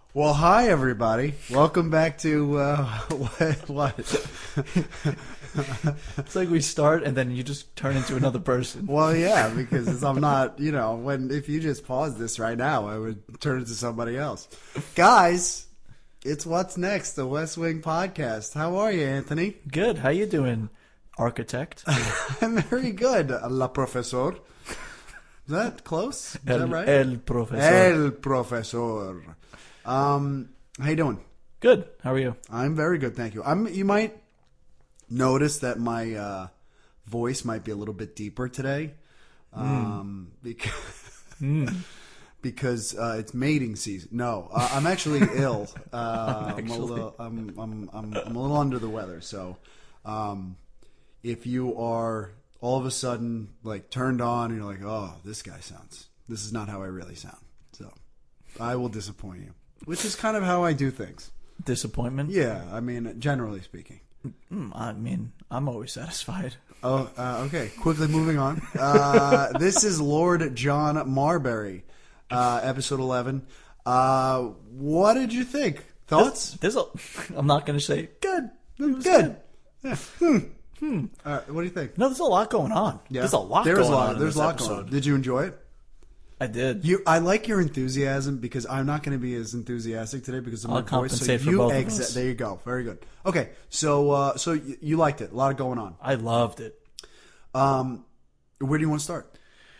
Well, hi everybody. Welcome back to what? It's like we start and then you just turn into another person. Well, yeah, because I'm not, if you just pause this right now, I would turn into somebody else. Guys, it's What's Next, the West Wing podcast. How are you, Anthony? Good. How you doing, architect? I'm very good, la professor. Is that close? Is that right? El profesor. El profesor. How you doing? Good. How are you? I'm very good, thank you. You might notice that my voice might be a little bit deeper today, because it's mating season. No, I'm actually ill. I'm a little under the weather. So, if you are all of a sudden like turned on and you're like, oh, this is not how I really sound. So, I will disappoint you. Which is kind of how I do things. Disappointment? Yeah, I mean, generally speaking. I'm always satisfied. Oh, okay. Quickly moving on. This is Lord John Marbury, episode 11. What did you think? Thoughts? I'm not going to say good. Good. Yeah. What do you think? No, there's a lot going on. Yeah. There's a lot going on. There's a lot going on. Did you enjoy it? I did. I like your enthusiasm because I'm not going to be as enthusiastic today because of my I'll voice. compensate for both of us. There you go. Very good. Okay, so you liked it. A lot going on. I loved it. Where do you want to start?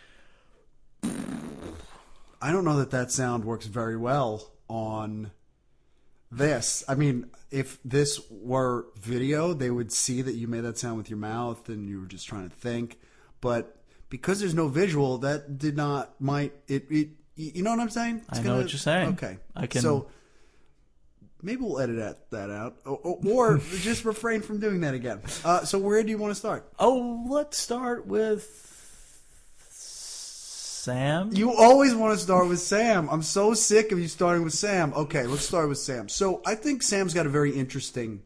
I don't know that sound works very well on this. I mean, if this were video, they would see that you made that sound with your mouth and you were just trying to think, but because there's no visual, that did not you know what I'm saying? I know what you're saying. Okay. I can. So maybe we'll edit that out, or just refrain from doing that again. So where do you want to start? Oh, let's start with Sam. You always want to start with Sam. I'm so sick of you starting with Sam. Okay, let's start with Sam. So I think Sam's got a very interesting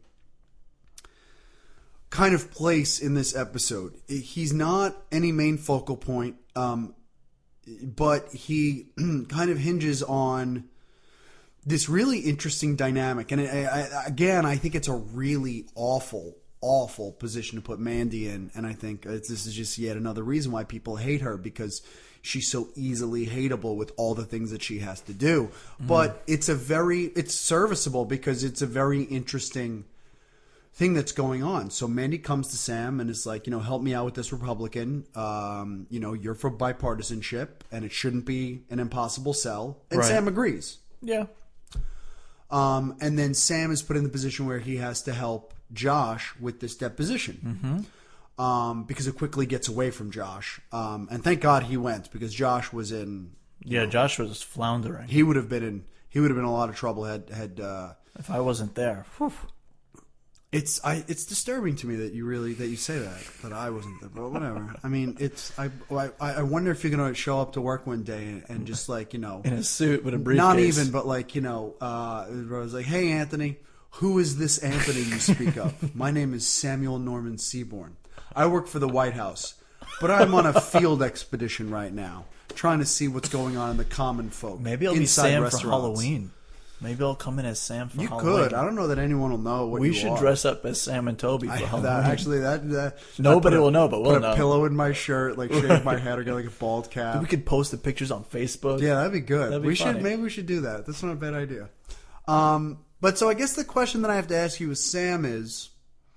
kind of place in this episode. He's not any main focal point, but he kind of hinges on this really interesting dynamic. And I think it's a really awful position to put Mandy in. And I think this is just yet another reason why people hate her, because she's so easily hateable with all the things that she has to do. But it's serviceable because it's a very interesting thing that's going on. So Mandy comes to Sam and is like, help me out with this Republican. You're for bipartisanship and it shouldn't be an impossible sell. And Right. Sam agrees. Yeah. And then Sam is put in the position where he has to help Josh with this deposition. Because it quickly gets away from Josh. And thank God he went, because Josh was in... Josh was floundering. He would have been in a lot of trouble had If I wasn't there. Whew. It's disturbing to me that you say that I wasn't there, but whatever. I mean, I wonder if you're gonna show up to work one day and just like in a suit with a briefcase. Not even, but like I was like, hey Anthony, who is this Anthony you speak of? My name is Samuel Norman Seaborn. I work for the White House, but I'm on a field expedition right now, trying to see what's going on in the common folk. Maybe I'll be Sam for Halloween. Maybe I'll come in as Sam for Halloween. You could. I don't know that anyone will know what you are. We should dress up as Sam and Toby for Halloween. Nobody will know, but we'll know. Put a pillow in my shirt, like shave my head, or get like a bald cap. We could post the pictures on Facebook. Yeah, that'd be good. Maybe we should do that. That's not a bad idea. But so I guess the question that I have to ask you with Sam is,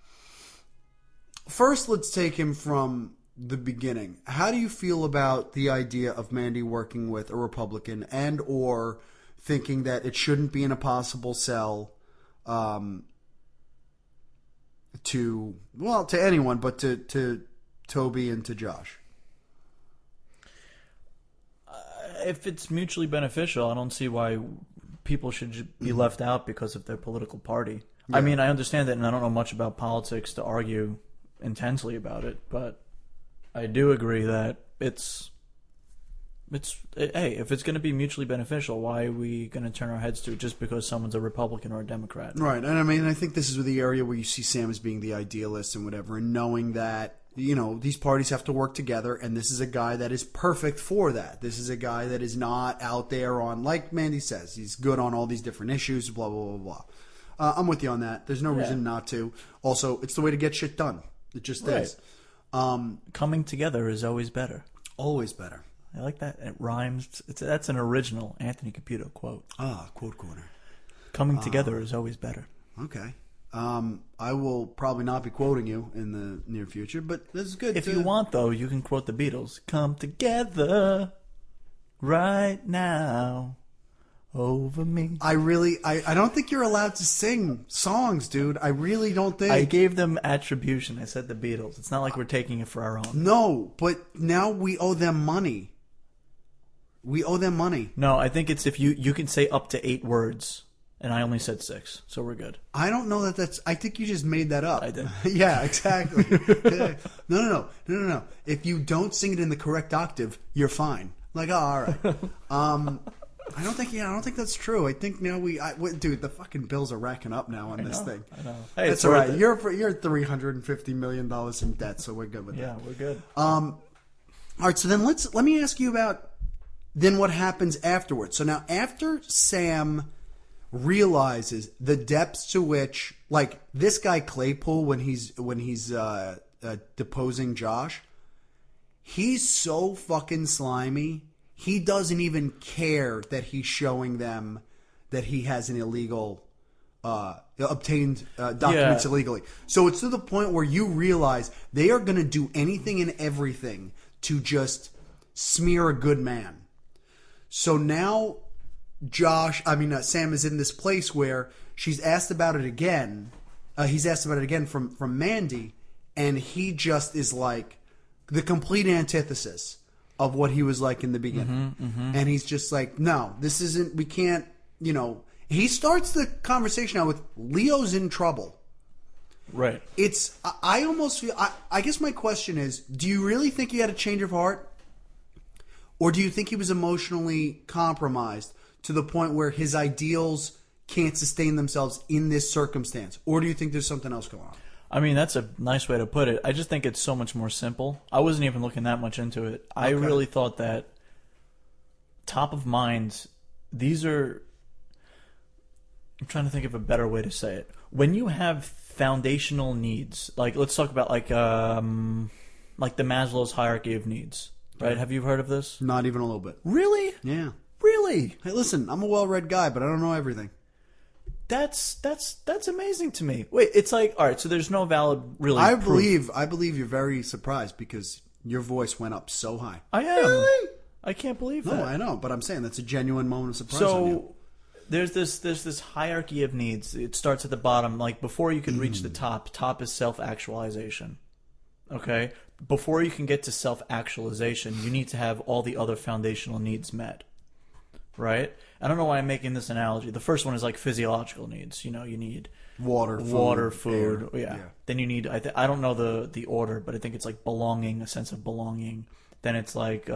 first, let's take him from the beginning. How do you feel about the idea of Mandy working with a Republican and or thinking that it shouldn't be an impossible sell to anyone, but to Toby and to Josh? If it's mutually beneficial, I don't see why people should be left out because of their political party. Yeah. I mean, I understand that, and I don't know much about politics to argue intensely about it, but I do agree that hey, if it's going to be mutually beneficial, why are we going to turn our heads to it just because someone's a Republican or a Democrat? Right. And I mean, I think this is the area where you see Sam as being the idealist and whatever, and knowing that these parties have to work together, and this is a guy that is perfect for that. This is a guy that is not out there on, like Mandy says, he's good on all these different issues, blah, blah, blah, blah. I'm with you on that. There's no reason not to. Also, it's the way to get shit done. It just is. Coming together is always better. Always better. I like that. It rhymes. That's an original Anthony Caputo quote. Quote corner. Coming together is always better. Okay. I will probably not be quoting you in the near future, but this is good. If you want, though, you can quote the Beatles. Come together right now over me. I don't think you're allowed to sing songs, dude. I really don't think. I gave them attribution. I said the Beatles. It's not like we're taking it for our own. No, but now we owe them money. We owe them money. No, I think it's if you can say up to 8 words. And I only said 6, so we're good. I don't know that's... I think you just made that up. I did. Yeah, exactly. No. If you don't sing it in the correct octave, you're fine. Like, all right. I don't think that's true. I think now dude, the fucking bills are racking up now on this thing. I know. Hey, it's all right. You're $350 million in debt, so we're good with that. Yeah, we're good. All right, so then let me ask you about then what happens afterwards. So now after Sam realizes the depths to which, like, this guy Claypool, when he's deposing Josh, he's so fucking slimy. He doesn't even care that he's showing them that he has an illegal obtained documents illegally. So it's to the point where you realize they are going to do anything and everything to just smear a good man. So now Sam is in this place where she's asked about it again. He's asked about it again from Mandy, and he just is like the complete antithesis of what he was like in the beginning. And he's just like, no, this isn't, we can't, he starts the conversation out with Leo's in trouble. Right. I almost feel, I guess my question is, do you really think he had a change of heart? Or do you think he was emotionally compromised to the point where his ideals can't sustain themselves in this circumstance? Or do you think there's something else going on? I mean, that's a nice way to put it. I just think it's so much more simple. I wasn't even looking that much into it. I really thought that top of mind, these are... I'm trying to think of a better way to say it. When you have foundational needs, like let's talk about like the Maslow's hierarchy of needs, right? Have you heard of this? Not even a little bit. Really? Yeah. Really? Hey, listen, I'm a well-read guy, but I don't know everything. That's amazing to me. Wait, it's like, all right, so there's no valid proof. I believe you're very surprised because your voice went up so high. I am. Really? I can't believe that. No, I know, but I'm saying that's a genuine moment of surprise on you. There's this hierarchy of needs. It starts at the bottom. Like before you can reach the top is self-actualization. Okay? Before you can get to self-actualization, you need to have all the other foundational needs met. Right? I don't know why I'm making this analogy. The first one is like physiological needs. You need water, food. Yeah. Then you need, I don't know the order, but I think it's like belonging, a sense of belonging. Then it's like,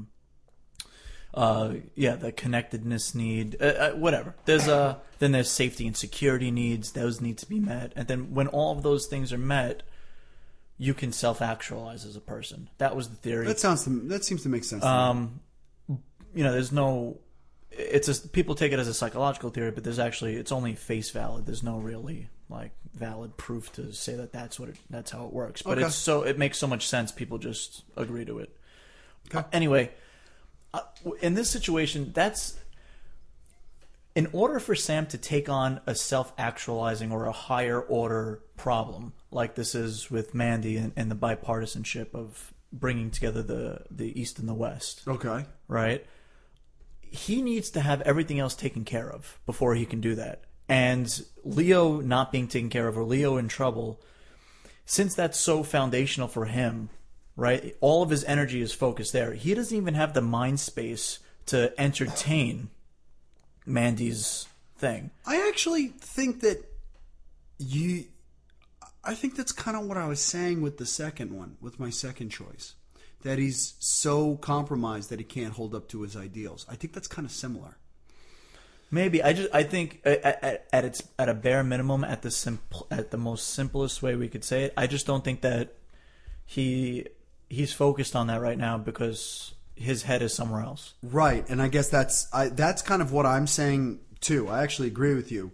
the connectedness need, whatever. Then there's safety and security needs. Those need to be met. And then when all of those things are met, you can self-actualize as a person. That was the theory. That seems to make sense. There's no... people take it as a psychological theory, but it's only face valid. There's no really like valid proof to say that that's how it works. But it makes so much sense. People just agree to it. Okay. Anyway, in this situation, that's in order for Sam to take on a self-actualizing or a higher order problem like this is with Mandy and the bipartisanship of bringing together the East and the West. Okay. Right. He needs to have everything else taken care of before he can do that. And Leo not being taken care of or Leo in trouble, since that's so foundational for him, right? All of his energy is focused there. He doesn't even have the mind space to entertain Mandy's thing. I actually think I think that's kind of what I was saying with the second one, with my second choice. That he's so compromised that he can't hold up to his ideals. I think that's kind of similar. Maybe I think at a bare minimum, at the most simplest way we could say it, I just don't think that he's focused on that right now because his head is somewhere else. Right, and I guess that's kind of what I'm saying too. I actually agree with you.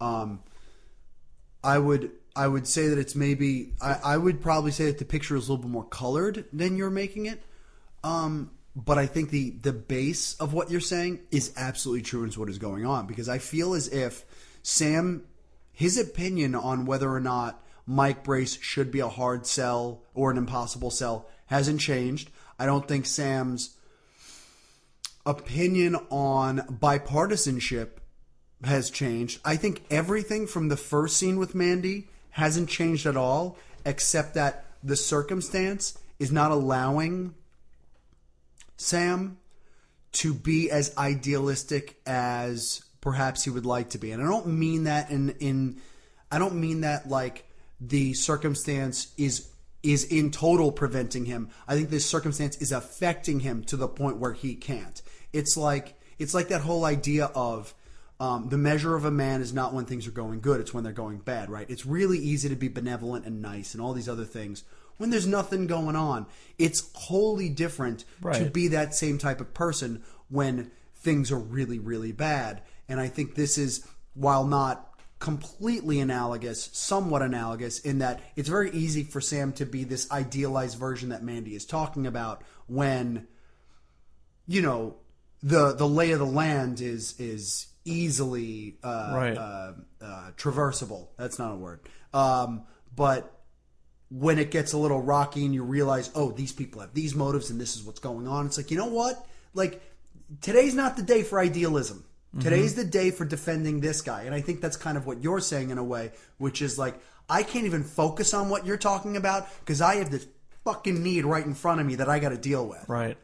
I would say that it's maybe I would probably say that the picture is a little bit more colored than you're making it. But I think the base of what you're saying is absolutely true and is what is going on, because I feel as if Sam, his opinion on whether or not Mike Brace should be a hard sell or an impossible sell hasn't changed. I don't think Sam's opinion on bipartisanship has changed. I think everything from the first scene with Mandy hasn't changed at all, except that the circumstance is not allowing Sam to be as idealistic as perhaps he would like to be. And I don't mean that I don't mean that like the circumstance is in total preventing him. I think this circumstance is affecting him to the point where he can't. It's like that whole idea of the measure of a man is not when things are going good, it's when they're going bad, right? It's really easy to be benevolent and nice and all these other things when there's nothing going on. It's wholly different to be that same type of person when things are really, really bad. And I think this is, while not completely analogous, somewhat analogous, in that it's very easy for Sam to be this idealized version that Mandy is talking about when, you know, the lay of the land is easily traversable. That's not a word. But when it gets a little rocky and you realize, oh, these people have these motives and this is what's going on, it's like, you know what? Like, today's not the day for idealism. Today's the day for defending this guy. And I think that's kind of what you're saying in a way, which is like, I can't even focus on what you're talking about because I have this fucking need right in front of me that I got to deal with. Right.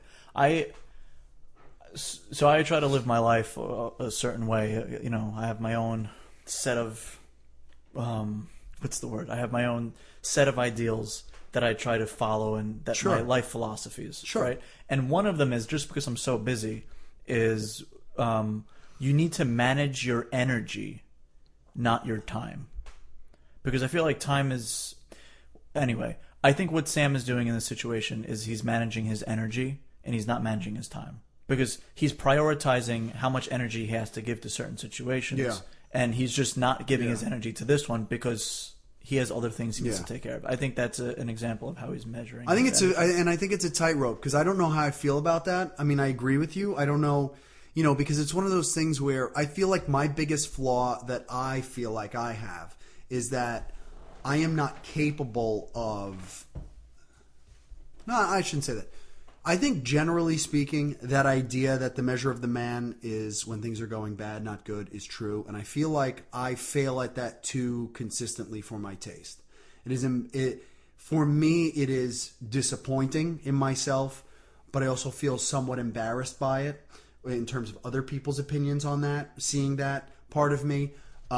So I try to live my life a certain way. You know, I have my own set of, what's the word? I have my own set of ideals that I try to follow and that my life philosophies. Sure. Right. And one of them is, just because I'm so busy, is you need to manage your energy, not your time. Because I feel like time is... Anyway, I think what Sam is doing in this situation is he's managing his energy and he's not managing his time. Because he's prioritizing how much energy he has to give to certain situations. Yeah. And he's just not giving his energy to this one because he has other things he needs to take care of. I think that's an example of how he's measuring. I think it's a tightrope, because I don't know how I feel about that. I mean, I agree with you. I don't know, you know, because it's one of those things where I feel like my biggest flaw that I feel like I have is that I am not capable of... No, I shouldn't say that. I think generally speaking, that idea that the measure of the man is when things are going bad, not good, is true. And I feel like I fail at that too consistently for my taste. For me, it is disappointing in myself, but I also feel somewhat embarrassed by it in terms of other people's opinions on that, seeing that part of me.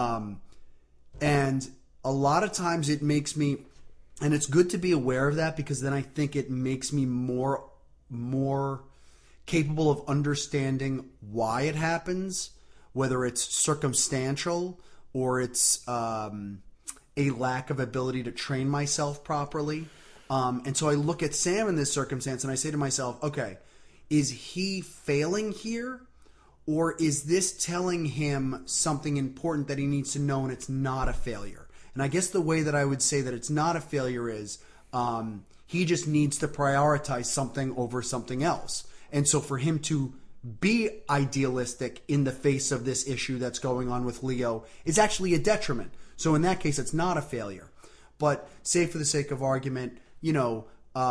And a lot of times it makes me, and it's good to be aware of that, because then I think it makes me more capable of understanding why it happens, whether it's circumstantial or it's a lack of ability to train myself properly. And so I look at Sam in this circumstance and I say to myself, okay, is he failing here? Or is this telling him something important that he needs to know and it's not a failure? And I guess the way that I would say that it's not a failure is he just needs to prioritize something over something else. And so for him to be idealistic in the face of this issue that's going on with Leo is actually a detriment. So in that case, it's not a failure. But say for the sake of argument, you know,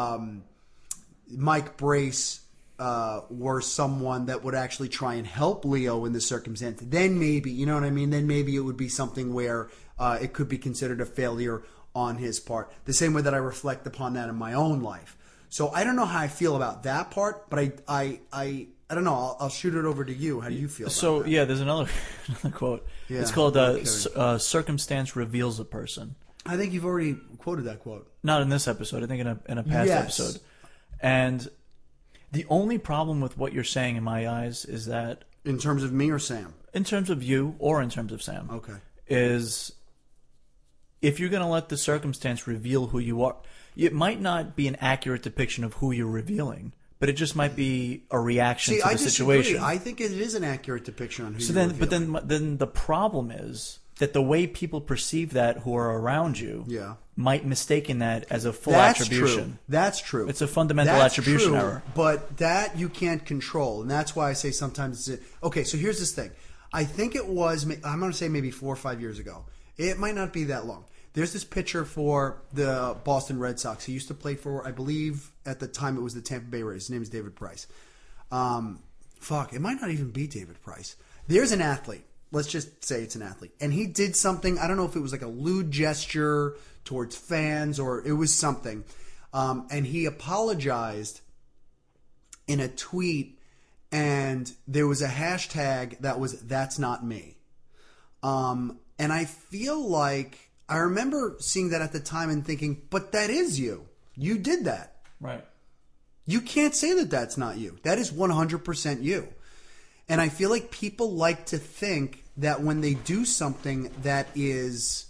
Mike Brace were someone that would actually try and help Leo in this circumstance, then maybe, you know what I mean? Then maybe it would be something where it could be considered a failure on his part. The same way that I reflect upon that in my own life. So I don't know how I feel about that part, but I don't know. I'll shoot it over to you. How do you feel about that? Yeah, there's another quote. Yeah, it's called "Circumstance Reveals a Person." I think you've already quoted that quote. Not in this episode. I think in a past episode. And the only problem with what you're saying in my eyes is that... In terms of me or Sam? In terms of you or in terms of Sam. Okay. Is if you're going to let the circumstance reveal who you are, it might not be an accurate depiction of who you're revealing, but it just might be a reaction to the situation. I think it is an accurate depiction on who you're revealing. But then the problem is that the way people perceive that who are around you might mistaken that as a full attribution. That's true. It's a fundamental attribution error. But that you can't control, and that's why I say sometimes it's okay. So here's this thing. I think it was, I'm going to say maybe 4 or 5 years ago. It might not be that long. There's this pitcher for the Boston Red Sox. He used to play for, I believe, at the time it was the Tampa Bay Rays. His name is David Price. It might not even be David Price. There's an athlete. Let's just say it's an athlete. And he did something, I don't know if it was like a lewd gesture towards fans or it was something. And he apologized in a tweet, and there was a hashtag that was "That's Not Me." And I feel like I remember seeing that at the time and thinking, but that is you. You did that. Right. You can't say that that's not you. That is 100% you. And I feel like people like to think that when they do something that is,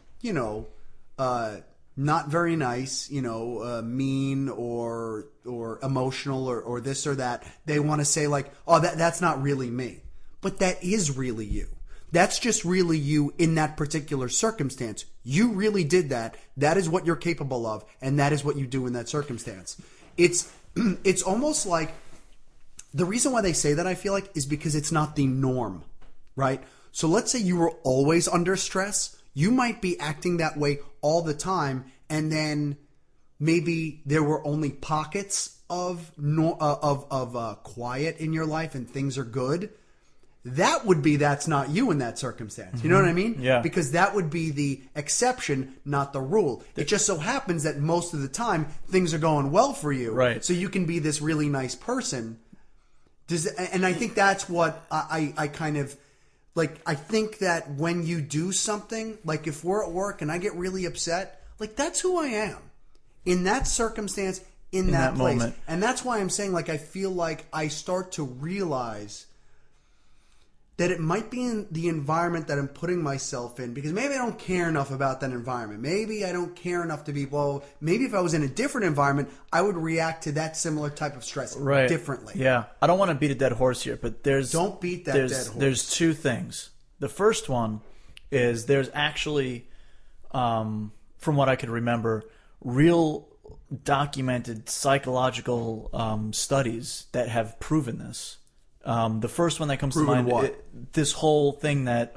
not very nice, mean or emotional or this or that, they want to say like, oh, that's not really me. But that is really you. That's just really you in that particular circumstance. You really did that. That is what you're capable of, and that is what you do in that circumstance. It's almost like the reason why they say that, I feel like, is because it's not the norm, right? So let's say you were always under stress. You might be acting that way all the time, and then maybe there were only pockets of quiet in your life and things are good. That would be that's not you in that circumstance. You know what I mean? Yeah. Because that would be the exception, not the rule. It just so happens that most of the time things are going well for you. Right. So you can be this really nice person. And I think that's what I kind of like. I think that when you do something, like if we're at work and I get really upset, like that's who I am in that circumstance, in that place. Moment. And that's why I'm saying, like, I feel like I start to realize that it might be in the environment that I'm putting myself in, because maybe I don't care enough about that environment. Maybe I don't care enough to be, maybe if I was in a different environment, I would react to that similar type of stress differently. Yeah. I don't want to beat a dead horse here, but don't beat that dead horse. There's two things. The first one is there's actually, from what I could remember, real documented psychological studies that have proven this. The first one that comes to mind, this whole thing that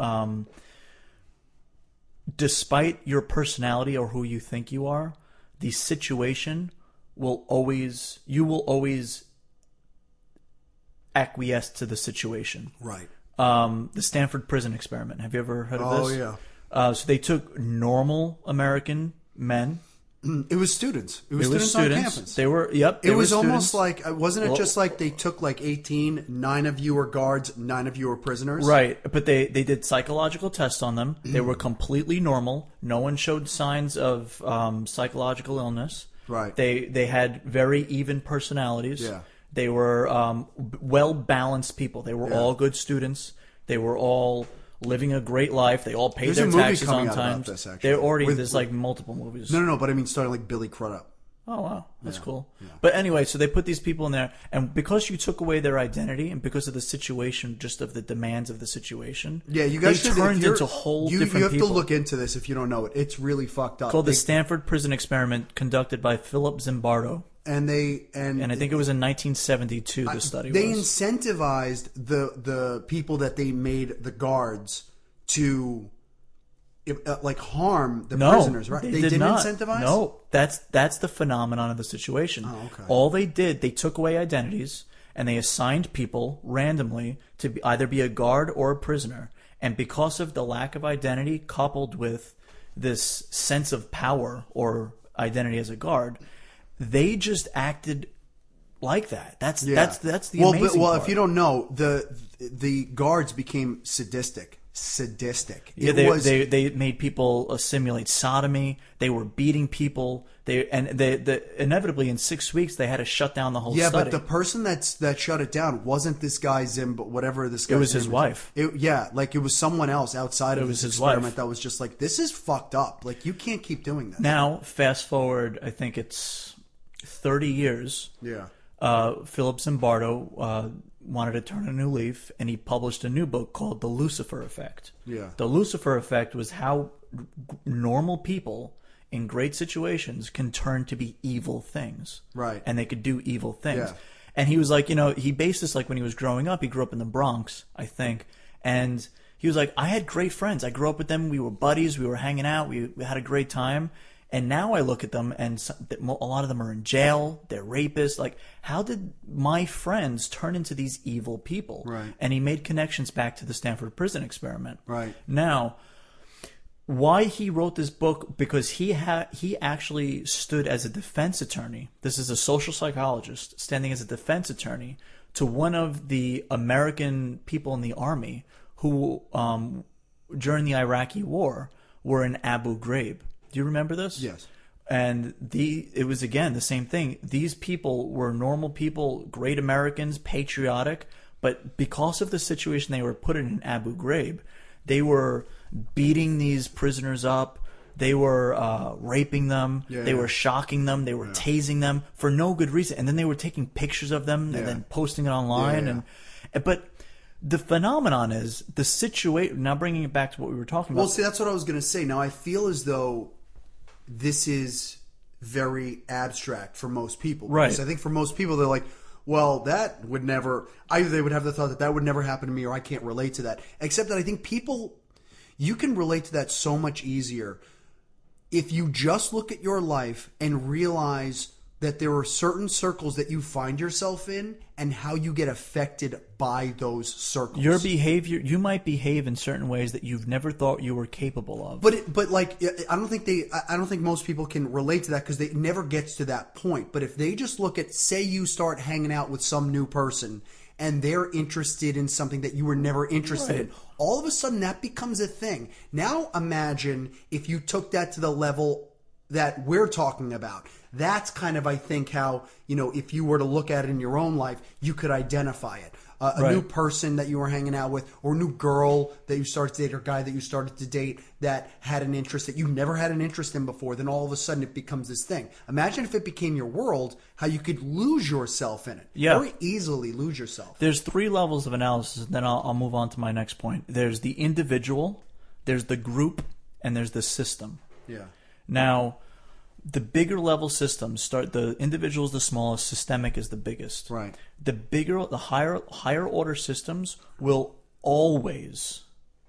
despite your personality or who you think you are, the situation you will always acquiesce to the situation. Right. The Stanford Prison Experiment. Have you ever heard of this? Oh, yeah. So they took normal American men. It was students. It was students on campus. They were, It was almost like, wasn't it just like they took like 18, 9 of you were guards, 9 of you were prisoners? Right. But they did psychological tests on them. They were completely normal. No one showed signs of psychological illness. Right. They had very even personalities. Yeah. They were well-balanced people. They were all good students. They were all living a great life. They all paid their taxes on time. There's like multiple movies. No, but I mean starting like Billy Crudup. Oh, wow. That's cool. Yeah. But anyway, so they put these people in there, and because you took away their identity and because of the situation, just of the demands of the situation, you guys turned into whole different people. You have to look into this if you don't know it. It's really fucked up. Called the Stanford Prison Experiment, conducted by Philip Zimbardo. And I think it was in 1972 the study they incentivized the people that they made the guards to harm the prisoners, right? They didn't incentivize? No, that's the phenomenon of the situation. Oh, okay. All they did, they took away identities and they assigned people randomly to either be a guard or a prisoner. And because of the lack of identity coupled with this sense of power or identity as a guard, they just acted like that. That's the amazing part. If you don't know, the guards became sadistic. sadistic. Yeah, It was they made people simulate sodomy. They were beating people. They inevitably in 6 weeks they had to shut down the whole yeah, study. but the person that shut it down wasn't this guy Zim, but whatever this guy. It was his wife. Like it was someone else outside of this his experiment wife. that was just like, this is fucked up. Like you can't keep doing this. Now, fast forward, I think it's 30 years. Yeah. Philip Zimbardo wanted to turn a new leaf, and he published a new book called The Lucifer Effect. Yeah. The Lucifer Effect was how normal people in great situations can turn to be evil things. Right. And they could do evil things. Yeah. And he was like, he based this like when he was growing up. He grew up in the Bronx, I think. And he was like, I had great friends. I grew up with them. We were buddies. We were hanging out. We had a great time. And now I look at them, and a lot of them are in jail. They're rapists. Like, how did my friends turn into these evil people? Right. And he made connections back to the Stanford Prison Experiment. Right. Now, why he wrote this book, because he actually stood as a defense attorney. This is a social psychologist standing as a defense attorney to one of the American people in the army who, during the Iraqi war, were in Abu Ghraib. Do you remember this? Yes. And it was, again, the same thing. These people were normal people, great Americans, patriotic, but because of the situation they were put in Abu Ghraib, they were beating these prisoners up. They were raping them. They were shocking them. They were tasing them for no good reason. And then they were taking pictures of them and then posting it online. But the phenomenon is the situation. Now, bringing it back to what we were talking about. Well, see, that's what I was going to say. Now, I feel as though this is very abstract for most people. Because I think for most people, they're like, well, that would never... Either they would have the thought that would never happen to me, or I can't relate to that. Except that I think people... You can relate to that so much easier if you just look at your life and realize that there are certain circles that you find yourself in and how you get affected by those circles. Your behavior, you might behave in certain ways that you've never thought you were capable of. But like, I don't think most people can relate to that because it never gets to that point. But if they just look at, say you start hanging out with some new person and they're interested in something that you were never interested in, all of a sudden that becomes a thing. Now imagine if you took that to the level that we're talking about. That's kind of, I think, how, if you were to look at it in your own life, you could identify it. A new person that you were hanging out with, or a new girl that you started to date, or guy that you started to date that had an interest that you never had an interest in before, then all of a sudden it becomes this thing. Imagine if it became your world, how you could lose yourself in it. Yeah. Very easily lose yourself. There's 3 levels of analysis, and then I'll move on to my next point. There's the individual, there's the group, and there's the system. Yeah. Now, the bigger level systems start. The individual is the smallest. Systemic is the biggest. Right. The higher order systems will always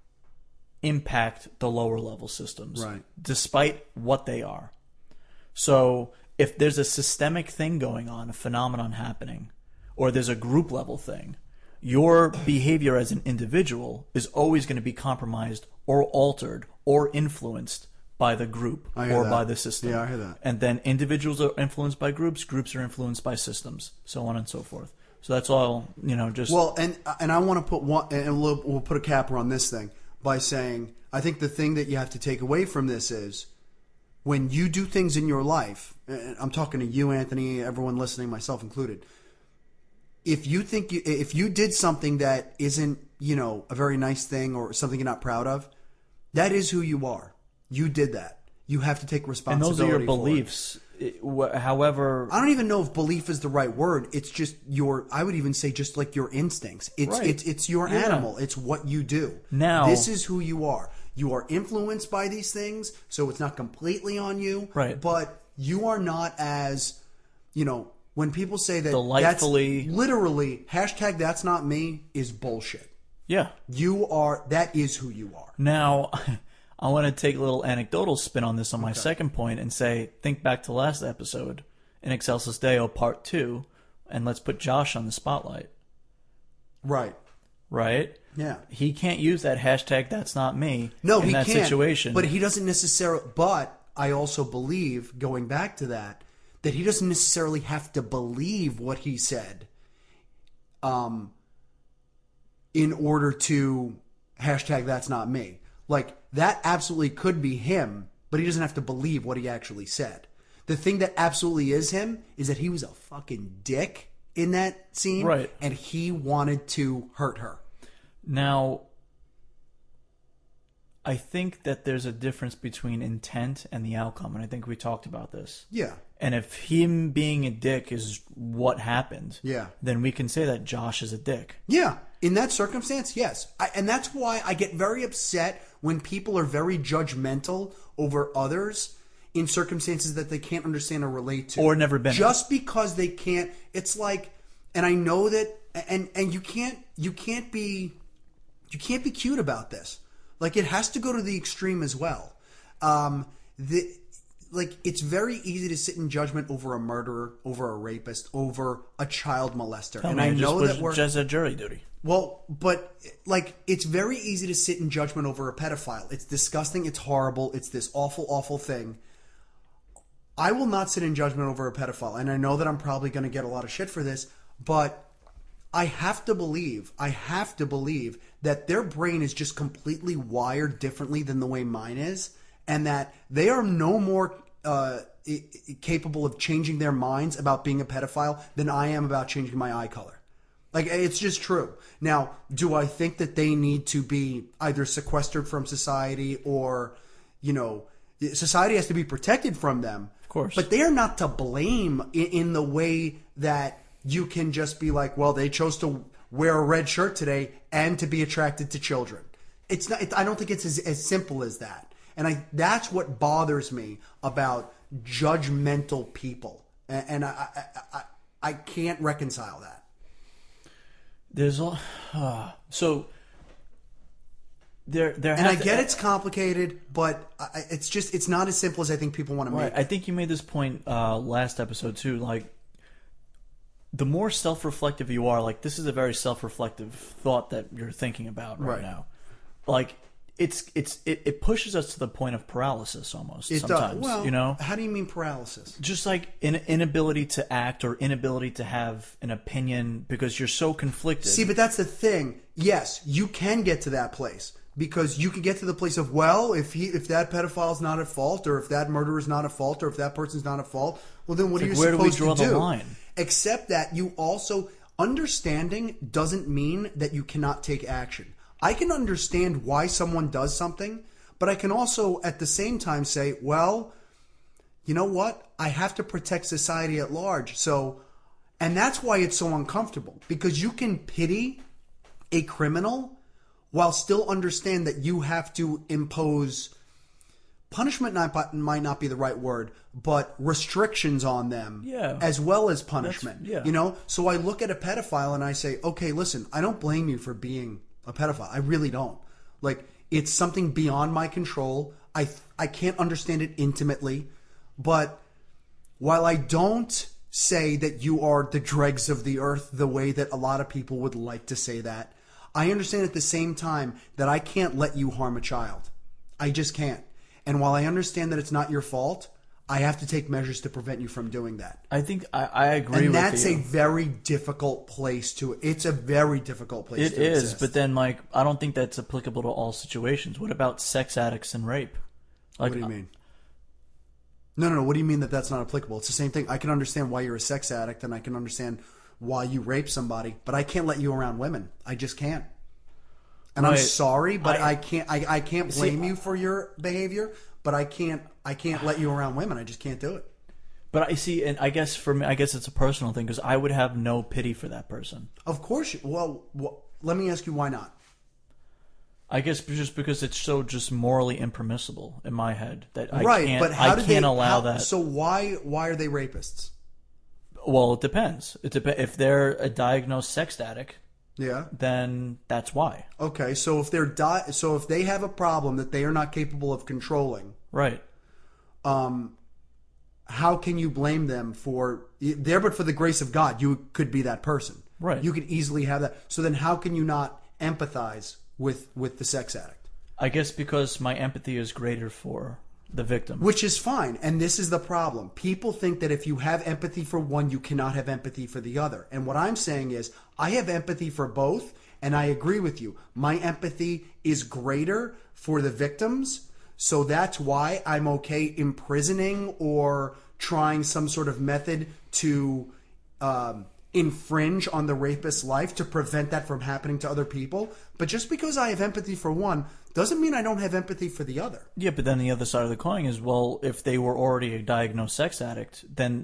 impact the lower level systems, right, despite what they are. So, if there's a systemic thing going on, a phenomenon happening, or there's a group level thing, your behavior as an individual is always going to be compromised or altered or influenced by the group or by the system. Yeah, I hear that. And then individuals are influenced by groups are influenced by systems, so on and so forth. So that's all, just... Well, and I want to put one, and we'll put a capper on this thing by saying, I think the thing that you have to take away from this is, when you do things in your life, and I'm talking to you, Anthony, everyone listening, myself included, if you did something that isn't, a very nice thing or something you're not proud of, that is who you are. You did that. You have to take responsibility. And those are your beliefs. However, I don't even know if belief is the right word. It's just I would even say just like your instincts. It's your animal. It's what you do. Now, this is who you are. You are influenced by these things, so it's not completely on you. Right. But you are not as, when people say that delightfully, that's literally hashtag that's not me is bullshit. Yeah. That is who you are. Now, I want to take a little anecdotal spin on this on my second point and say, think back to last episode, in Excelsis Deo Part 2, and let's put Josh on the spotlight. Right. Right? Yeah. He can't use that hashtag that's not me in that can't, situation. But he doesn't necessarily... But I also believe, going back to that he doesn't necessarily have to believe what he said in order to hashtag that's not me. Like, that absolutely could be him, but he doesn't have to believe what he actually said. The thing that absolutely is him is that he was a fucking dick in that scene. Right. And he wanted to hurt her. Now, I think that there's a difference between intent and the outcome, and I think we talked about this. Yeah. And if him being a dick is what happened, Yeah. then we can say that Josh is a dick. Yeah. In that circumstance, yes. And that's why I get very upset when people are very judgmental over others in circumstances that they can't understand or relate to. Or never been in. Just because they can't. It's like, and I know that, and you can't be cute about this. Like, it has to go to the extreme as well. It's very easy to sit in judgment over a murderer, over a rapist, over a child molester. I know that we're just a jury duty. Well, but like, it's very easy to sit in judgment over a pedophile. It's disgusting. It's horrible. It's this awful, awful thing. I will not sit in judgment over a pedophile, and I know that I'm probably going to get a lot of shit for this, but I have to believe that their brain is just completely wired differently than the way mine is, and that they are no more capable of changing their minds about being a pedophile than I am about changing my eye color. Like, it's just true. Now, do I think that they need to be either sequestered from society or, society has to be protected from them? Of course. But they are not to blame in the way that you can just be like, well, they chose to wear a red shirt today and to be attracted to children. It's not. I don't think it's as simple as that. And that's what bothers me about judgmental people. And I can't reconcile that. There's so there. And I get it's complicated, but it's not as simple as I think people want to make. I think you made this point last episode too. Like, the more self-reflective you are, like, this is a very self-reflective thought that you're thinking about right now. Like, it pushes us to the point of paralysis almost. It sometimes, does. Well, how do you mean paralysis? Just like inability to act or inability to have an opinion because you're so conflicted. See, but that's the thing. Yes, you can get to that place because you can get to the place of, well, if that pedophile's not at fault, or if that murderer's not at fault, or if that person's not at fault, well, then what are you supposed to do? Where do we draw the line? Except that you also, understanding doesn't mean that you cannot take action. I can understand why someone does something, but I can also at the same time say, well, you know what? I have to protect society at large. And that's why it's so uncomfortable, because you can pity a criminal while still understand that you have to impose punishment. Might not be the right word, but restrictions on them, as well as punishment. So I look at a pedophile and I say, okay, listen, I don't blame you for being a pedophile. I really don't. Like, it's something beyond my control. I can't understand it intimately, but while I don't say that you are the dregs of the earth the way that a lot of people would like to say that, I understand at the same time that I can't let you harm a child. I just can't. And while I understand that it's not your fault, I have to take measures to prevent you from doing that. I think I agree with you. And that's a very difficult place it's a very difficult place to exist. It is, but then, like, I don't think that's applicable to all situations. What about sex addicts and rape? Like, what do you mean? No. What do you mean that that's not applicable? It's the same thing. I can understand why you're a sex addict, and I can understand why you rape somebody, but I can't let you around women. I just can't. And I'm sorry, but I can't blame you for your behavior, but I can't let you around women. I just can't do it. But I see, and I guess for me, it's a personal thing, because I would have no pity for that person. Of course. Well, let me ask you, why not? I guess just because it's so just morally impermissible in my head that I can't allow that. So why are they rapists? Well, it depends. If they're a diagnosed sex addict, then that's why. Okay, so if if they have a problem that they are not capable of controlling, right? How can you blame them for there? But for the grace of God, you could be that person, right? You could easily have that. So then, how can you not empathize with the sex addict? I guess because my empathy is greater for the victim. Which is fine. And this is the problem. People think that if you have empathy for one, you cannot have empathy for the other. And what I'm saying is, I have empathy for both, And I agree with you. My empathy is greater for the victims. So that's why I'm okay imprisoning or trying some sort of method to infringe on the rapist's life to prevent that from happening to other people. But just because I have empathy for one doesn't mean I don't have empathy for the other. Yeah, but then the other side of the coin is, well, if they were already a diagnosed sex addict, then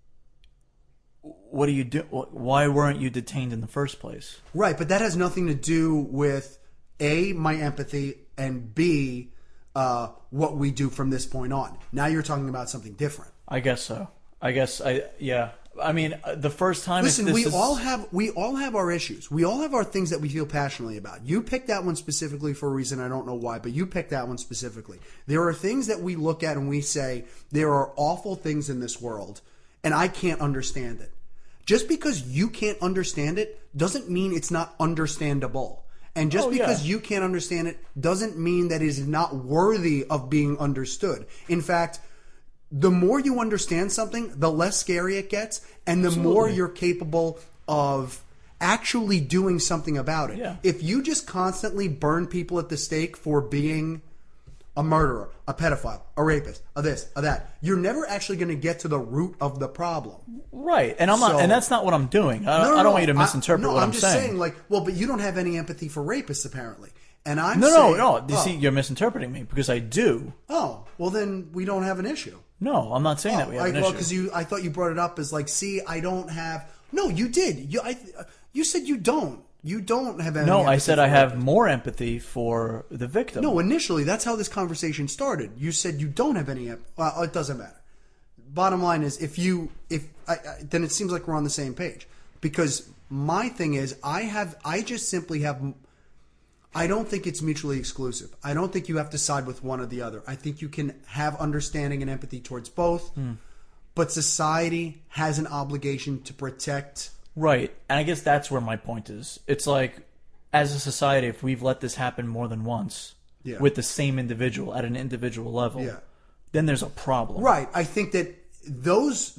what do you do? Why weren't you detained in the first place? Right, but that has nothing to do with A, my empathy, and B, what we do from this point on. Now you're talking about something different. I guess so. Yeah. I mean, the first time. Listen, we all have our issues. We all have our things that we feel passionately about. You picked that one specifically for a reason, I don't know why, but you picked that one specifically. There are things that we look at and we say there are awful things in this world, and I can't understand it. Just because you can't understand it doesn't mean it's not understandable. And just because you can't understand it doesn't mean that it is not worthy of being understood. In fact, the more you understand something, the less scary it gets, and the more you're capable of actually doing something about it. Yeah. If you just constantly burn people at the stake for being a murderer, a pedophile, a rapist, a this, a that, you're never actually going to get to the root of the problem. Right, and and that's not what I'm doing. I don't want you to misinterpret what I'm saying. I'm just saying, like, well, but you don't have any empathy for rapists, apparently. And I'm saying... No. You see, you're misinterpreting me, because I do. Oh, well then we don't have an issue. No, I'm not saying that we have an issue. Well, because I thought you brought it up as like, see, I don't have... No, you did. You said you don't. You don't have any empathy. No, I said I have more empathy for the victim. No, initially, that's how this conversation started. You said you don't have any empathy. Well, it doesn't matter. Bottom line is, then it seems like we're on the same page. Because my thing is, I just simply have... I don't think it's mutually exclusive. I don't think you have to side with one or the other. I think you can have understanding and empathy towards both. But society has an obligation to protect... Right. And I guess that's where my point is. It's like, as a society, if we've let this happen more than once with the same individual at an individual level, then there's a problem. Right. I think that those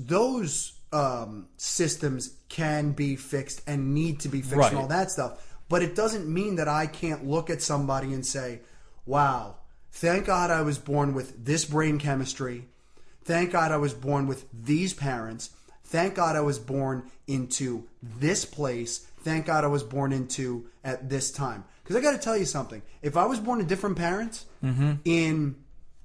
systems can be fixed and need to be fixed and all that stuff. But it doesn't mean that I can't look at somebody and say, wow, thank God I was born with this brain chemistry. Thank God I was born with these parents. Thank God I was born into this place. Thank God I was born into at this time. Because I got to tell you something. If I was born to different parents in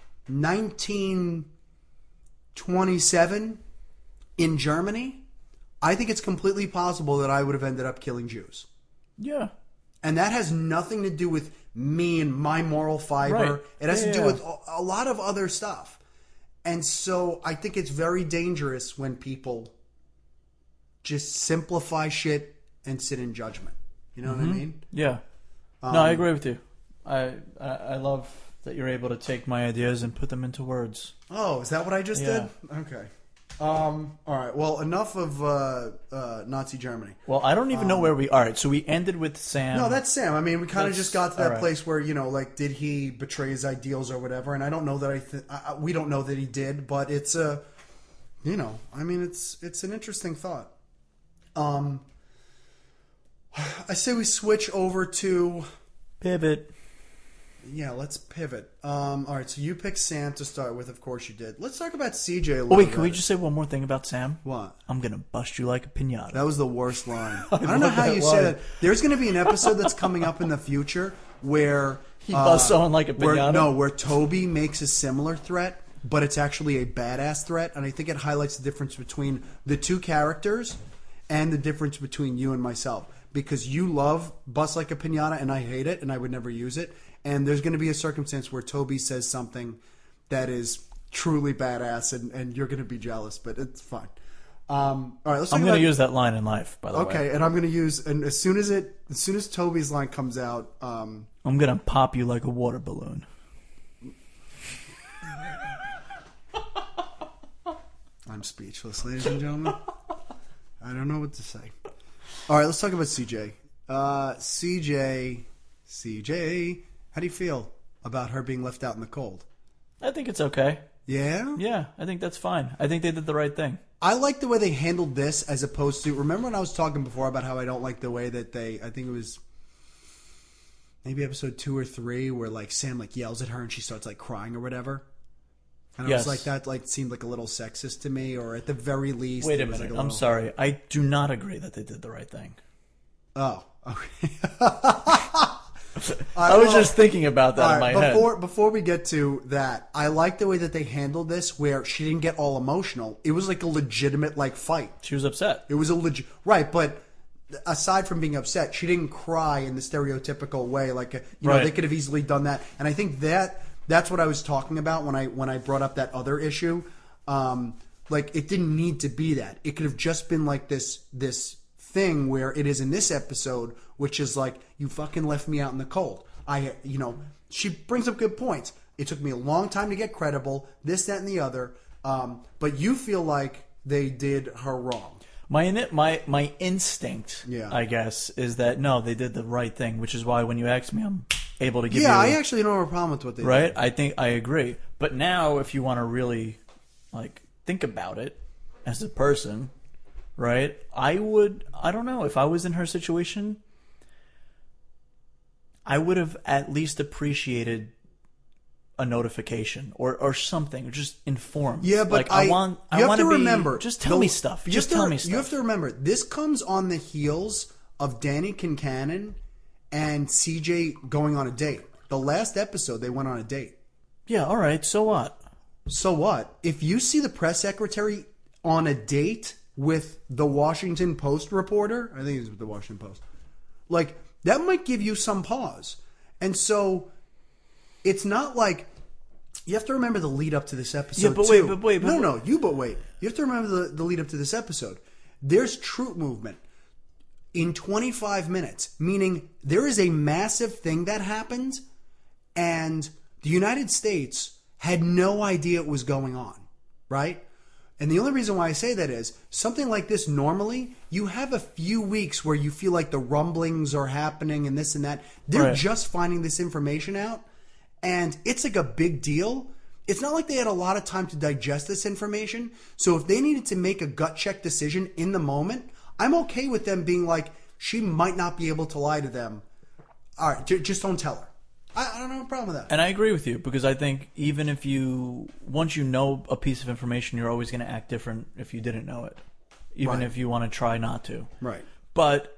1927 in Germany, I think it's completely possible that I would have ended up killing Jews. Yeah. And that has nothing to do with me and my moral fiber. Right. It has to do with a lot of other stuff. And so I think it's very dangerous when people just simplify shit and sit in judgment. You know what I mean? Yeah. No, I agree with you. I love that you're able to take my ideas and put them into words. Oh, is that what I just did? Okay. All right. Well, enough of Nazi Germany. Well, I don't even know where we are. All right, so we ended with Sam. No, that's Sam. I mean, we kind of just got to that place where, like, did he betray his ideals or whatever? And I don't know that we don't know that he did, but it's I mean, it's an interesting thought. I say we switch over to pivot. Yeah, let's pivot. All right, so you picked Sam to start with. Of course you did. Let's talk about CJ a little bit. Can we just say one more thing about Sam? What? I'm going to bust you like a piñata. That was the worst line. I don't know how you say that. There's going to be an episode that's coming up in the future where... He busts someone like a piñata? Where Toby makes a similar threat, but it's actually a badass threat. And I think it highlights the difference between the two characters and the difference between you and myself. Because you love bust like a piñata and I hate it and I would never use it. And there's going to be a circumstance where Toby says something that is truly badass, and you're going to be jealous, but it's fine. All right, let's. I'm going to use that line in life, by the way. Okay, and I'm going to use, and as soon as Toby's line comes out, I'm going to pop you like a water balloon. I'm speechless, ladies and gentlemen. I don't know what to say. All right, let's talk about CJ. CJ. How do you feel about her being left out in the cold? I think it's okay. Yeah? Yeah, I think that's fine. I think they did the right thing. I like the way they handled this as opposed to... Remember when I was talking before about how I don't like the way that they... I think it was maybe episode 2 or 3 where like Sam like yells at her and she starts like crying or whatever. And I Yes. was like, that like seemed like a little sexist to me, or at the very least. Wait a it was, minute. like, I'm sorry. I do not agree that they did the right thing. Oh, okay. I was just thinking about that in my head. Before we get to that, I like the way that they handled this, where she didn't get all emotional. It was like a legitimate like fight. She was upset. It was a legit right, but aside from being upset, she didn't cry in the stereotypical way. Like you know, Right. they could have easily done that, and I think that's what I was talking about when I brought up that other issue. Like it didn't need to be that. It could have just been like this thing where it is in this episode, which is like, you fucking left me out in the cold. She brings up good points. It took me a long time to get credible, this, that, and the other. But you feel like they did her wrong. My instinct, Yeah. I guess, is that no, they did the right thing, which is why when you ask me, I'm able to give you. Yeah, I actually don't have a problem with what they right. did. I think I agree. But now, if you want to really like think about it as a person, right? I don't know, if I was in her situation, I would have at least appreciated a notification or something, or just informed. Yeah, but like, I want to remember. Just tell me stuff. Just tell me stuff. You have to remember, this comes on the heels of Danny Kincannon and CJ going on a date. The last episode, they went on a date. Yeah, all right. So what? So what? If you see the press secretary on a date with the Washington Post reporter, I think it was the Washington Post, like, that might give you some pause. And so it's not like, you have to remember the lead up to this episode. Yeah, but too. wait. No, you wait. You have to remember the lead up to this episode. There's troop movement in 25 minutes, meaning there is a massive thing that happened, and the United States had no idea it was going on, right? And the only reason why I say that is, something like this, normally, you have a few weeks where you feel like the rumblings are happening and this and that. They're Right. just finding this information out, and it's like a big deal. It's not like they had a lot of time to digest this information. So if they needed to make a gut check decision in the moment, I'm okay with them being like, she might not be able to lie to them. All right, just don't tell her. I don't have a problem with that. And I agree with you, because I think even if once you know a piece of information, you're always going to act different if you didn't know it, even Right. if you want to try not to. Right. But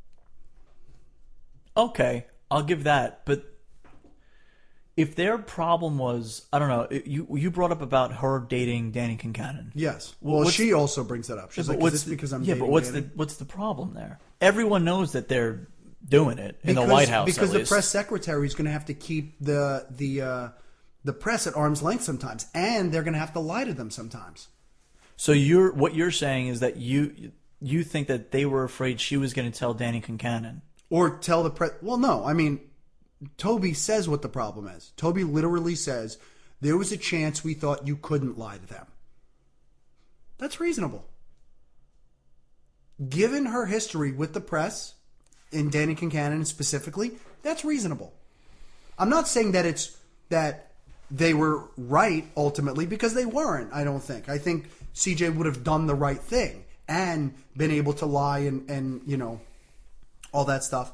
okay, I'll give that. But if their problem was, I don't know, you brought up about her dating Danny Kincannon. Yes. Well, Well, she also brings that up. She's But like, is this because I'm dating but what's Danny? what's the problem there? Everyone knows that they're doing it in the White House. Because at the least. press secretary is going to have to keep the press at arm's length sometimes, and they're going to have to lie to them sometimes. So what you're saying is that you think that they were afraid she was going to tell Danny Kincannon. Or tell the press. Well, no. I mean, Toby says what the problem is. Toby literally says, there was a chance we thought you couldn't lie to them. That's reasonable. Given her history with the press, and Danny Kincannon specifically, that's reasonable. I'm not saying that that they were right ultimately, because they weren't, I don't think. I think CJ would have done the right thing and been able to lie and you know, all that stuff.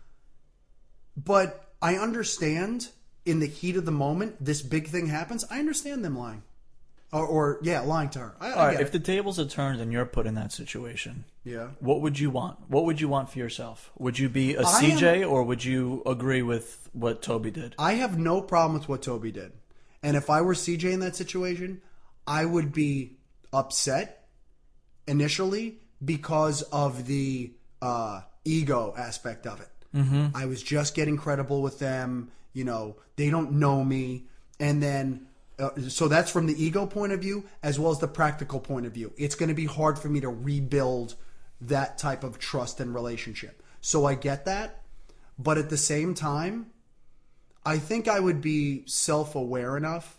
But I understand, in the heat of the moment, this big thing happens. I understand them lying. Lying to her. I All right, get if it. the tables are turned and you're put in that situation, Yeah. what would you want? What would you want for yourself? Would you be a I CJ or would you agree with what Toby did? I have no problem with what Toby did. And if I were CJ in that situation, I would be upset initially because of the ego aspect of it. Mm-hmm. I was just getting credible with them. You know, they don't know me. And then, so that's from the ego point of view as well as the practical point of view. It's going to be hard for me to rebuild that type of trust and relationship. So I get that. But at the same time, I think I would be self-aware enough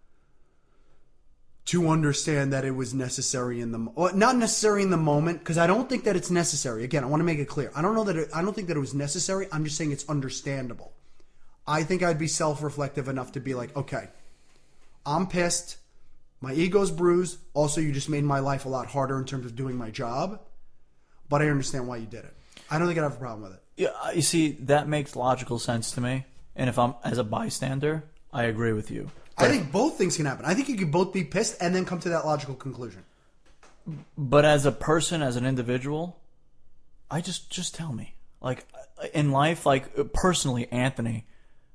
to understand that it was necessary not necessary in the moment, because I don't think that it's necessary. Again, I want to make it clear. I don't think that it was necessary. I'm just saying it's understandable. I think I'd be self-reflective enough to be like, okay, I'm pissed. My ego's bruised. Also, you just made my life a lot harder in terms of doing my job. But I understand why you did it. I don't think I'd have a problem with it. Yeah, you see, that makes logical sense to me. And if I'm as a bystander, I agree with you. I think both things can happen. I think you could both be pissed and then come to that logical conclusion. But as a person, as an individual, I just tell me. Like in life, like personally, Anthony,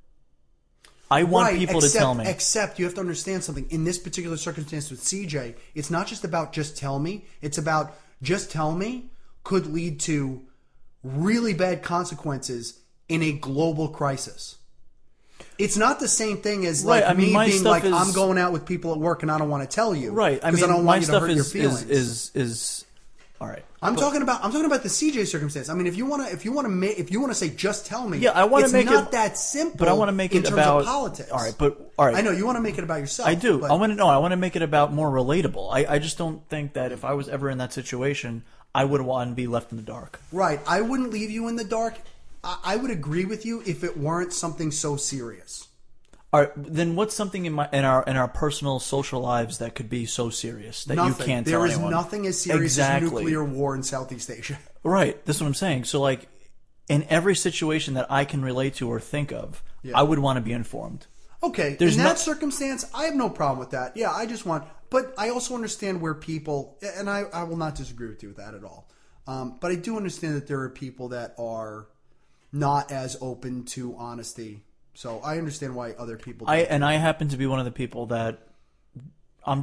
I want people to tell me. Except you have to understand something. In this particular circumstance with CJ, it's not just about just tell me. It's about just tell me could lead to really bad consequences in a global crisis. It's not the same thing as like right. I mean, me being like, is, I'm going out with people at work and I don't want to tell you. Right. I mean, I don't my want you to stuff hurt your feelings. is all right. I'm talking about the CJ circumstance. I mean, if you want to say just tell me, yeah, I want to make it's not it that simple. But I want to make it in terms about of politics. All right. I know you want to make it about yourself. I do. But, I want to make it about more relatable. I just don't think that if I was ever in that situation, I would want to be left in the dark. Right. I wouldn't leave you in the dark. I would agree with you if it weren't something so serious. All right, then what's something in our personal social lives that could be so serious that nothing. You can't tell anyone? There is nothing as serious as nuclear war in Southeast Asia. Right, that's what I'm saying. So, like, in every situation that I can relate to or think of, I would want to be informed. Okay, in that circumstance, I have no problem with that. Yeah, I just want... But I also understand where people... And I will not disagree with you with that at all. But I do understand that there are people that are not as open to honesty. So I understand why other people. I happen to be one of the people that I'm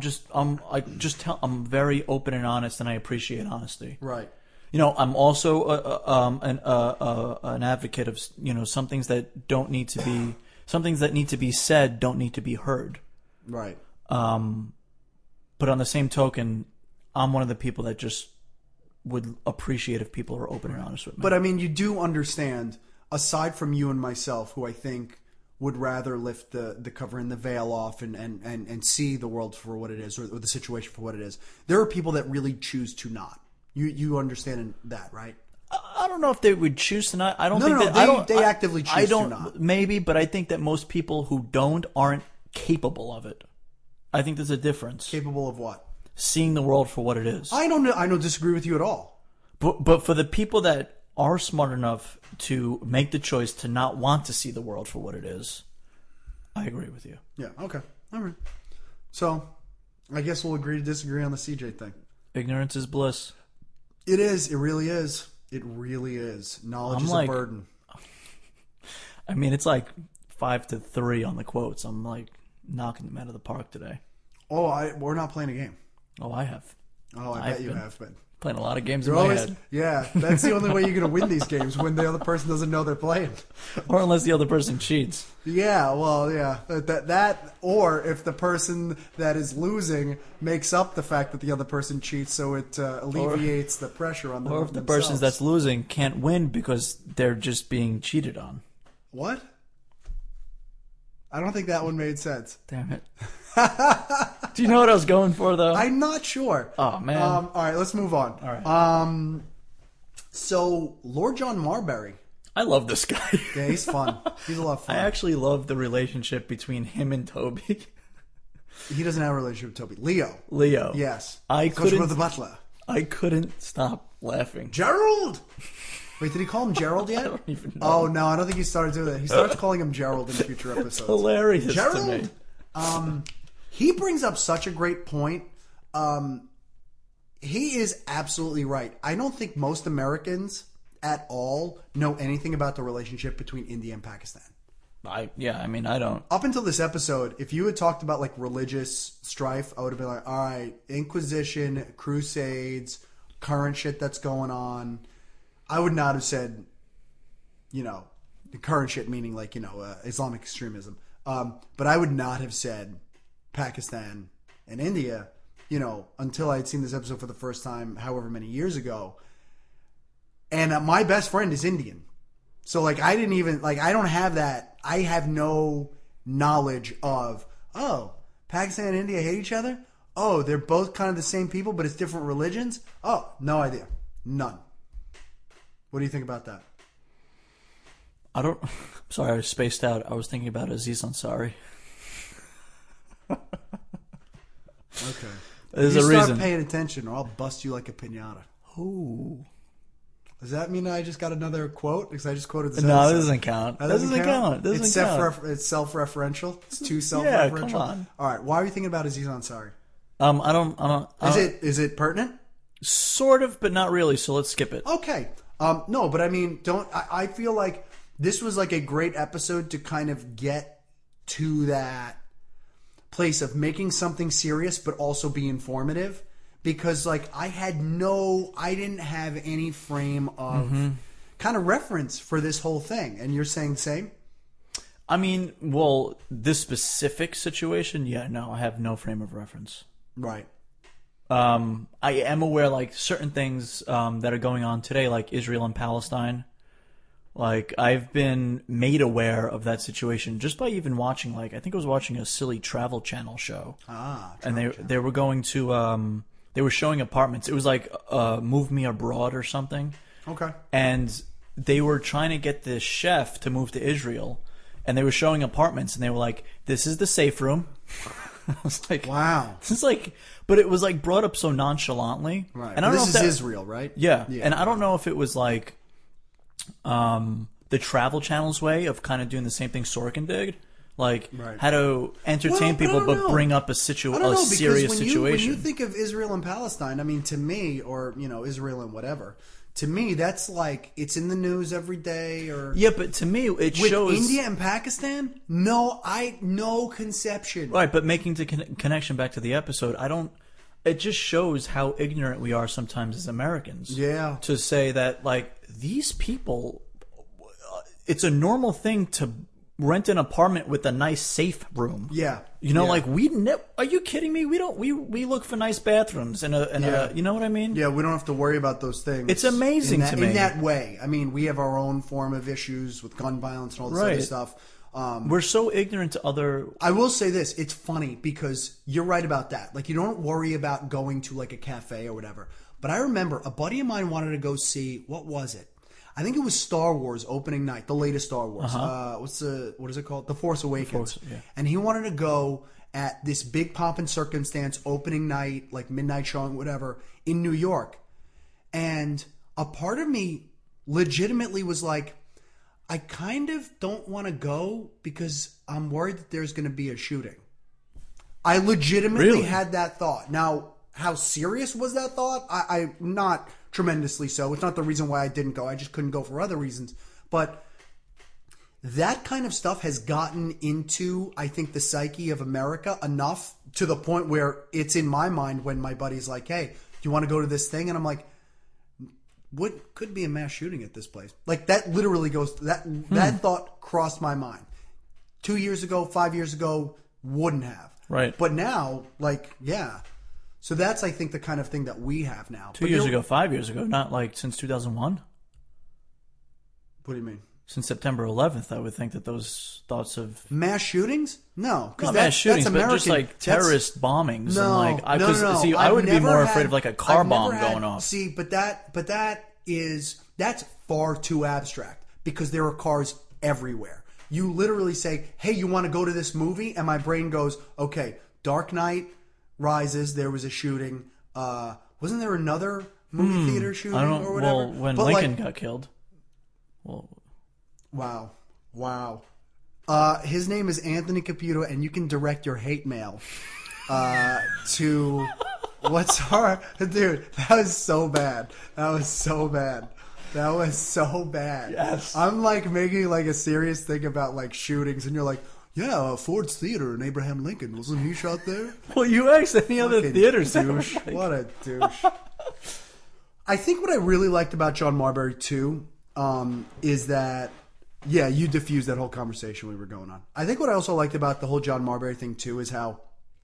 very open and honest, and I appreciate honesty. Right. You know, I'm also an advocate of some things that need to be said don't need to be heard. Right. But on the same token, I'm one of the people that just would appreciate if people are open and honest with me. But I mean, you do understand, aside from you and myself, who I think would rather lift the cover and the veil off and see the world for what it is, or the situation for what it is. There are people that really choose to not. You understand that, right? I don't know if they would choose to not. I don't They actively choose to not. Maybe, but I think that most people who don't aren't capable of it. I think there's a difference. Capable of what? Seeing the world for what it is. I don't disagree with you at all. But for the people that are smart enough to make the choice to not want to see the world for what it is, I agree with you. Yeah, okay. All right. So, I guess we'll agree to disagree on the CJ thing. Ignorance is bliss. It is. It really is. It really is. Knowledge is a burden. I mean, it's like 5-3 on the quotes. I'm like knocking them out of the park today. Oh, we're not playing a game. Oh, I have. Oh, I bet you have been. Playing a lot of games in my head. Yeah, that's the only way you're going to win these games, when the other person doesn't know they're playing. Or unless the other person cheats. Yeah, well, yeah. That or if the person that is losing makes up the fact that the other person cheats, so it alleviates the pressure on them. Or if the person that's losing can't win because they're just being cheated on. What? I don't think that one made sense. Damn it. Do you know what I was going for, though? I'm not sure. Oh, man. All right, let's move on. All right. So, Lord John Marbury. I love this guy. Yeah, he's fun. He's a lot of fun. I actually love the relationship between him and Toby. He doesn't have a relationship with Toby. Leo. Yes. I couldn't. The butler. I couldn't stop laughing. Gerald! Wait, did he call him Gerald yet? I don't even know. Oh, no, I don't think he started doing that. He starts calling him Gerald in future episodes. It's hilarious Gerald? to me. He brings up such a great point. He is absolutely right. I don't think most Americans at all know anything about the relationship between India and Pakistan. I don't. Up until this episode, if you had talked about like religious strife, I would have been like, all right, Inquisition, Crusades, current shit that's going on. I would not have said, the current shit meaning like, Islamic extremism. But I would not have said Pakistan and India, until I had seen this episode for the first time, however many years ago. And my best friend is Indian. So, like, I didn't even, like, I don't have that. I have no knowledge of, Pakistan and India hate each other? Oh, they're both kind of the same people, but it's different religions? Oh, no idea. None. What do you think about that? Sorry, I spaced out. I was thinking about Aziz Ansari. Okay. There's you a start reason. paying attention or I'll bust you like a piñata. Ooh. Does that mean I just got another quote? Because I just quoted the No, this doesn't count. That doesn't count. Doesn't It's count. it's self-referential. It's too self-referential. Yeah, come on. All right. Why are you thinking about Aziz Ansari? I don't. Is it pertinent? Sort of, but not really. So let's skip it. Okay. No, but I mean, I feel like this was like a great episode to kind of get to that place of making something serious, but also be informative. Because like I didn't have any frame of kind of reference for this whole thing. And you're saying the same? I mean, well, this specific situation, yeah, no, I have no frame of reference. Right. I am aware, like, certain things that are going on today, like Israel and Palestine. Like, I've been made aware of that situation just by even watching, like, I think I was watching a silly Travel Channel show. And they were going to, they were showing apartments. It was like Move Me Abroad or something. Okay. And they were trying to get this chef to move to Israel. And they were showing apartments, and they were like, "This is the safe room." I was like, "Wow!" This is like, but it was like brought up so nonchalantly. Right. And I don't this know if is Israel, right? Yeah. And I don't know if it was like, the Travel Channel's way of kind of doing the same thing Sorkin did, like how to entertain people but bring up a serious situation. When you think of Israel and Palestine, I mean, to me, or Israel and whatever. To me, that's like it's in the news every day. Or yeah, but to me, it with shows India and Pakistan. No conception. Right, but making the connection back to the episode, it just shows how ignorant we are sometimes as Americans. Yeah, to say that like these people, it's a normal thing to rent an apartment with a nice safe room. Yeah. Like are you kidding me? We look for nice bathrooms and a you know what I mean? Yeah, we don't have to worry about those things. It's amazing to me. In that way. I mean, we have our own form of issues with gun violence and all this other stuff. We're so ignorant to other... I will say this. It's funny because you're right about that. Like, you don't worry about going to like a cafe or whatever. But I remember a buddy of mine wanted to go see, what was it? I think it was Star Wars opening night, the latest Star Wars. What is it called? The Force Awakens. And he wanted to go at this big pomp and circumstance opening night, like midnight showing, whatever, in New York. And a part of me legitimately was like, I kind of don't want to go because I'm worried that there's going to be a shooting. I legitimately had that thought. Now, how serious was that thought? I'm not tremendously so. It's not the reason why I didn't go. I just couldn't go for other reasons. But that kind of stuff has gotten into, I think, the psyche of America enough to the point where it's in my mind when my buddy's like, hey, do you want to go to this thing? And I'm like, what could be a mass shooting at this place? Like that literally goes, that thought crossed my mind. 2 years ago, 5 years ago, wouldn't have. Right. But now, like, yeah. So that's, I think, the kind of thing that we have now. 2 years ago, 5 years ago, not like since 2001? What do you mean? Since September 11th, I would think that those thoughts of... Mass shootings? No. Not mass shootings, that's but just like terrorist bombings. No, and like, no. See, I would be more afraid of like a car bomb going off. See, but that's far too abstract because there are cars everywhere. You literally say, hey, you want to go to this movie? And my brain goes, okay, Dark Knight Rises, there was a shooting. Wasn't there another movie theater shooting or whatever? Well, when Lincoln got killed. Well, wow. His name is Anthony Caputo, and you can direct your hate mail to what's our dude. That was so bad. Yes. I'm like making like a serious thing about like shootings, and you're like, yeah, Ford's Theater in Abraham Lincoln. Wasn't he shot there? Well, you asked any other theaters. Douche. What a douche. I think what I really liked about John Marbury too is that, yeah, you diffused that whole conversation we were going on. I think what I also liked about the whole John Marbury thing too is how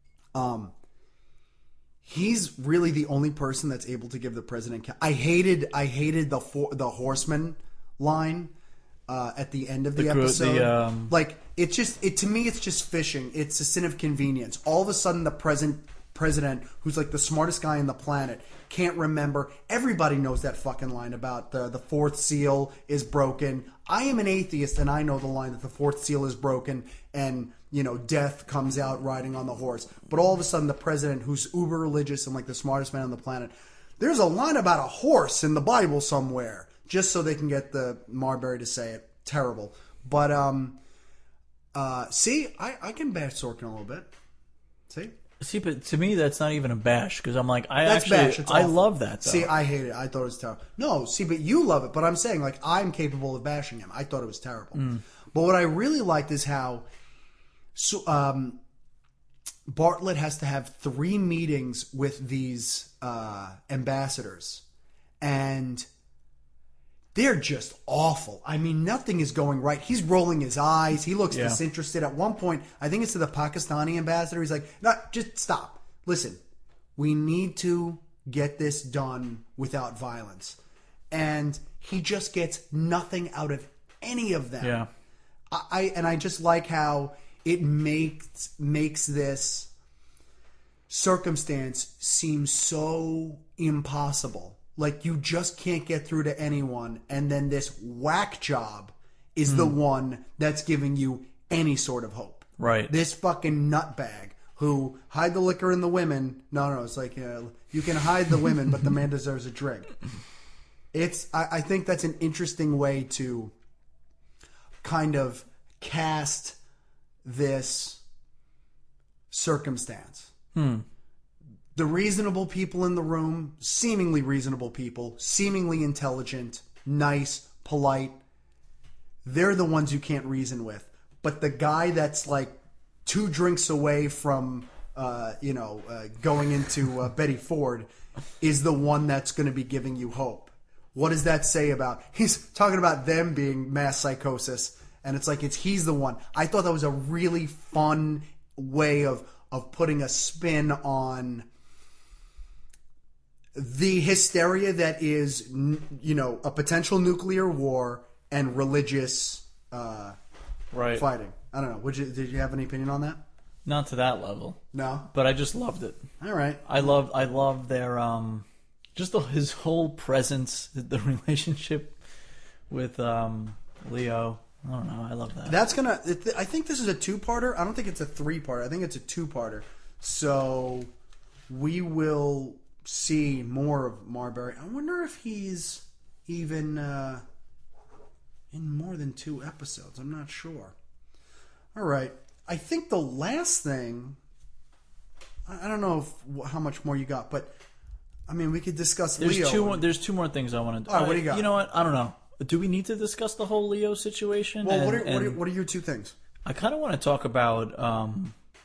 he's really the only person that's able to give the president. I hated the horseman line at the end of the episode. Like to me, it's just fishing. It's a sin of convenience. All of a sudden, the president, who's like the smartest guy on the planet, can't remember. Everybody knows that fucking line about the fourth seal is broken. I am an atheist, and I know the line that the fourth seal is broken, and death comes out riding on the horse. But all of a sudden, the president, who's uber religious and like the smartest man on the planet, there's a line about a horse in the Bible somewhere. just so they can get the Marbury to say it. Terrible. But see, I can bash Sorkin a little bit. See, but to me, that's not even a bash because I'm like, I awful. love that. Though. See, I hate it. I thought it was terrible. No, see, but you love it. But I'm saying, like, I'm capable of bashing him. I thought it was terrible. But what I really liked is how Bartlett has to have 3 meetings with these ambassadors, and they're just awful. I mean, nothing is going right. He's rolling his eyes. He looks disinterested. At one point, I think it's to the Pakistani ambassador. He's like, no, just stop. Listen, we need to get this done without violence. And he just gets nothing out of any of them. Yeah. I just like how it makes this circumstance seem so impossible. Like, you just can't get through to anyone, and then this whack job is the one that's giving you any sort of hope. Right. This fucking nutbag who hide the liquor in the women. No, it's like, you can hide the women, but the man deserves a drink. I think that's an interesting way to kind of cast this circumstance. The reasonable people in the room, seemingly reasonable people, seemingly intelligent, nice, polite, they're the ones you can't reason with. But the guy that's like 2 drinks away from, going into Betty Ford is the one that's going to be giving you hope. What does that say about? He's talking about them being mass psychosis, and it's like he's the one. I thought that was a really fun way of putting a spin on the hysteria that is, a potential nuclear war and religious fighting. I don't know. Did you have any opinion on that? Not to that level. No, but I just loved it. All right. I love their his whole presence, the relationship with Leo. I don't know. I love that. I think this is a 2-parter. I don't think it's a 3-parter. I think it's a 2-parter. So we will see more of Marbury. I wonder if he's even in more than 2 episodes. I'm not sure. All right. I think the last thing, I don't know how much more you got, but I mean, we could discuss Leo. There's 2 more things I want to do. All right, what do you got? You know what? I don't know. Do we need to discuss the whole Leo situation? Well, what are your 2 things? I kind of want to talk about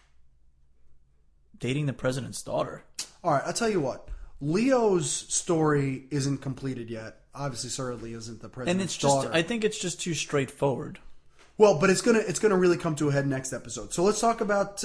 dating the president's daughter. All right, I'll tell you what. Leo's story isn't completed yet. Obviously, certainly isn't the president's daughter. I think it's just too straightforward. Well, but it's gonna really come to a head next episode. So let's talk about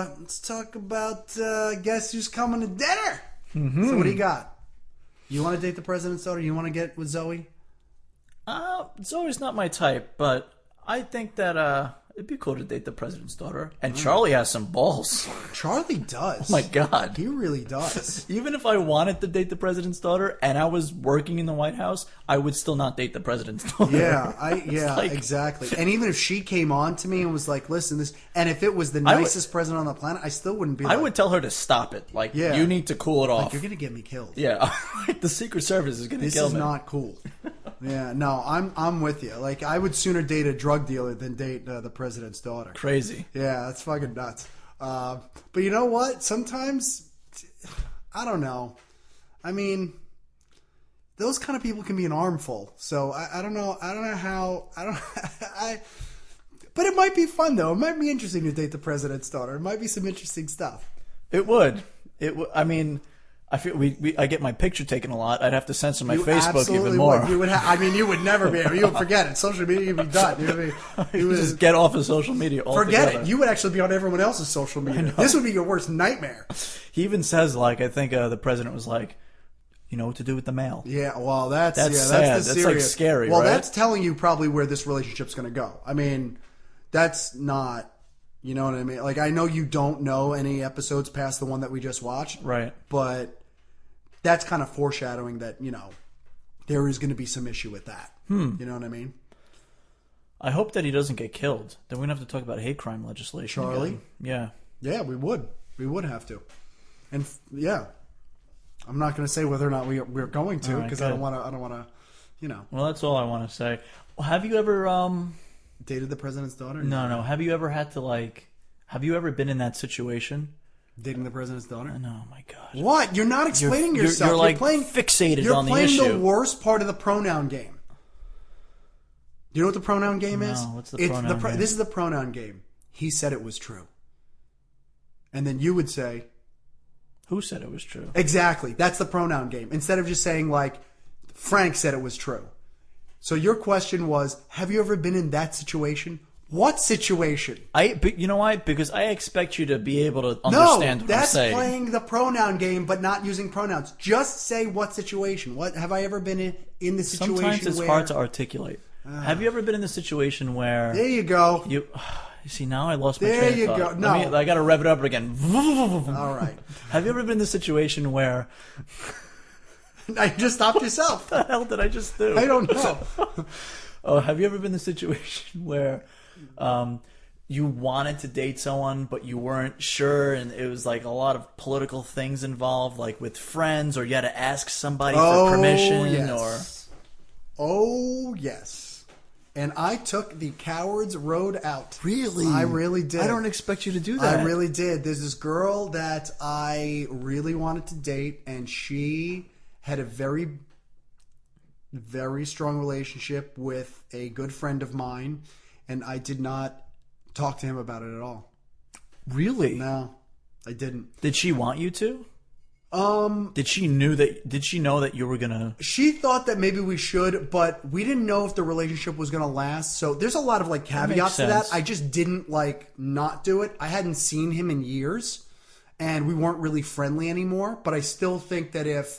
guess who's coming to dinner. Mm-hmm. So what do you got? You want to date the president's daughter? You want to get with Zoe? Zoe's not my type, but I think that it'd be cool to date the president's daughter. And Charlie has some balls. Charlie does. Oh my God. He really does. Even if I wanted to date the president's daughter and I was working in the White House, I would still not date the president's daughter. Yeah, exactly. And even if she came on to me and was like, listen, and if it was the nicest president on the planet, I still wouldn't be like... I would tell her to stop it. Like, you need to cool it off. Like, you're going to get me killed. Yeah. The Secret Service is going to kill me. This is not cool. Yeah, no, I'm with you. Like, I would sooner date a drug dealer than date the president's daughter. Crazy. Yeah, that's fucking nuts. But you know what? Sometimes, I don't know. I mean, those kind of people can be an armful. So I don't know. I don't know how. But it might be fun though. It might be interesting to date the president's daughter. It might be some interesting stuff. It would. I mean, I feel I get my picture taken a lot. I'd have to censor my Facebook even more. Would. You would. You would never be able. You would forget it. Social media would be done. You would just get off of social media altogether. Forget it. You would actually be on everyone else's social media. This would be your worst nightmare. He even says, like, I think the president was like, you know what to do with the mail. Yeah, well, that's sad. That's like scary. Well, right? That's telling you probably where this relationship's going to go. I mean, that's not. You know what I mean? Like, I know you don't know any episodes past the one that we just watched, right? But that's kind of foreshadowing that, there is going to be some issue with that. You know what I mean? I hope that he doesn't get killed. Then we don't have to talk about hate crime legislation. Charlie? Again. Yeah. Yeah, we would. We would have to. And yeah, I'm not going to say whether or not we're going to because I don't want to Well, that's all I want to say. Have you ever dated the president's daughter? No. Have you ever had to have you ever been in that situation? Dating the president's daughter? No, my God. What? You're not explaining yourself. You're like playing fixated on the You're issue. playing the worst part of the pronoun game. Do you know what the pronoun game is? No, what's the pronoun game? This is the pronoun game. He said it was true. And then you would say... Who said it was true? Exactly. That's the pronoun game. Instead of just saying, like, Frank said it was true. So your question was, have you ever been in that situation? What situation? But you know why? Because I expect you to be able to understand what I'm saying. No, that's playing the pronoun game, but not using pronouns. Just say what situation. What have I ever been in the situation? Sometimes it's hard to articulate. Have you ever been in the situation where? There you go. You see, now I lost my There train of you thought. go. No, I got to rev it up again. all right. Have you ever been in the situation where? I just stopped yourself. What the hell did I just do? I don't know. Oh, have you ever been in the situation where you wanted to date someone but you weren't sure, and it was like a lot of political things involved, like with friends, or you had to ask somebody for permission? Yes. Oh, yes. And I took the coward's road out. Really? I really did. I don't expect you to do that. I really did. There's this girl that I really wanted to date, and she had a very, very strong relationship with a good friend of mine, and I did not talk to him about it at all. Really? No, I didn't. Did she want you to? Did she know that you were gonna? She thought that maybe we should, but we didn't know if the relationship was gonna last. So there's a lot of like caveats to that. I just didn't not do it. I hadn't seen him in years, and we weren't really friendly anymore. But I still think that if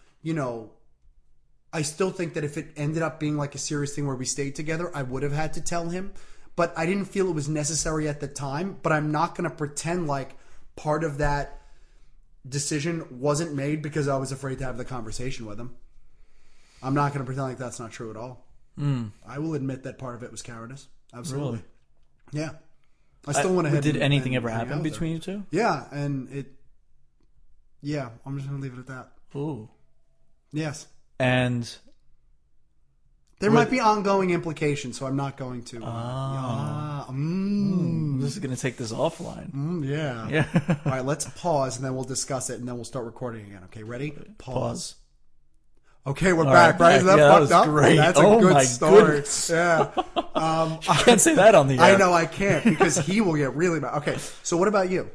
it ended up being like a serious thing where we stayed together, I would have had to tell him. But I didn't feel it was necessary at the time. But I'm not gonna pretend like part of that decision wasn't made because I was afraid to have the conversation with him. I'm not going to pretend like that's not true at all. I will admit that part of it was cowardice. Absolutely. Really? Yeah. I still went ahead. Did anything ever happen between you two? Yeah, and I'm just going to leave it at that. Ooh. Yes. And there might be ongoing implications, so I'm not going to. This is going to take this offline. Yeah. All right, let's pause, and then we'll discuss it, and then we'll start recording again. Okay, ready? Pause. Okay, we're back, right? Is that fucked up? Great. That's a good story. Goodness. Yeah. I can't say that on the air. I know I can't, because he will get really mad. Okay, so what about you?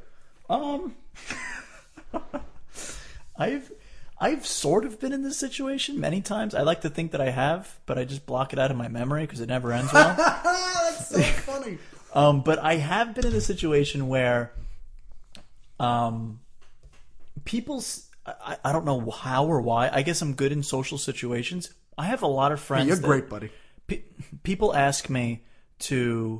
I've sort of been in this situation many times. I like to think that I have, but I just block it out of my memory because it never ends well. That's so funny. But I have been in a situation where people, I don't know how or why. I guess I'm good in social situations. I have a lot of friends. Hey, you're great, buddy. People ask me to,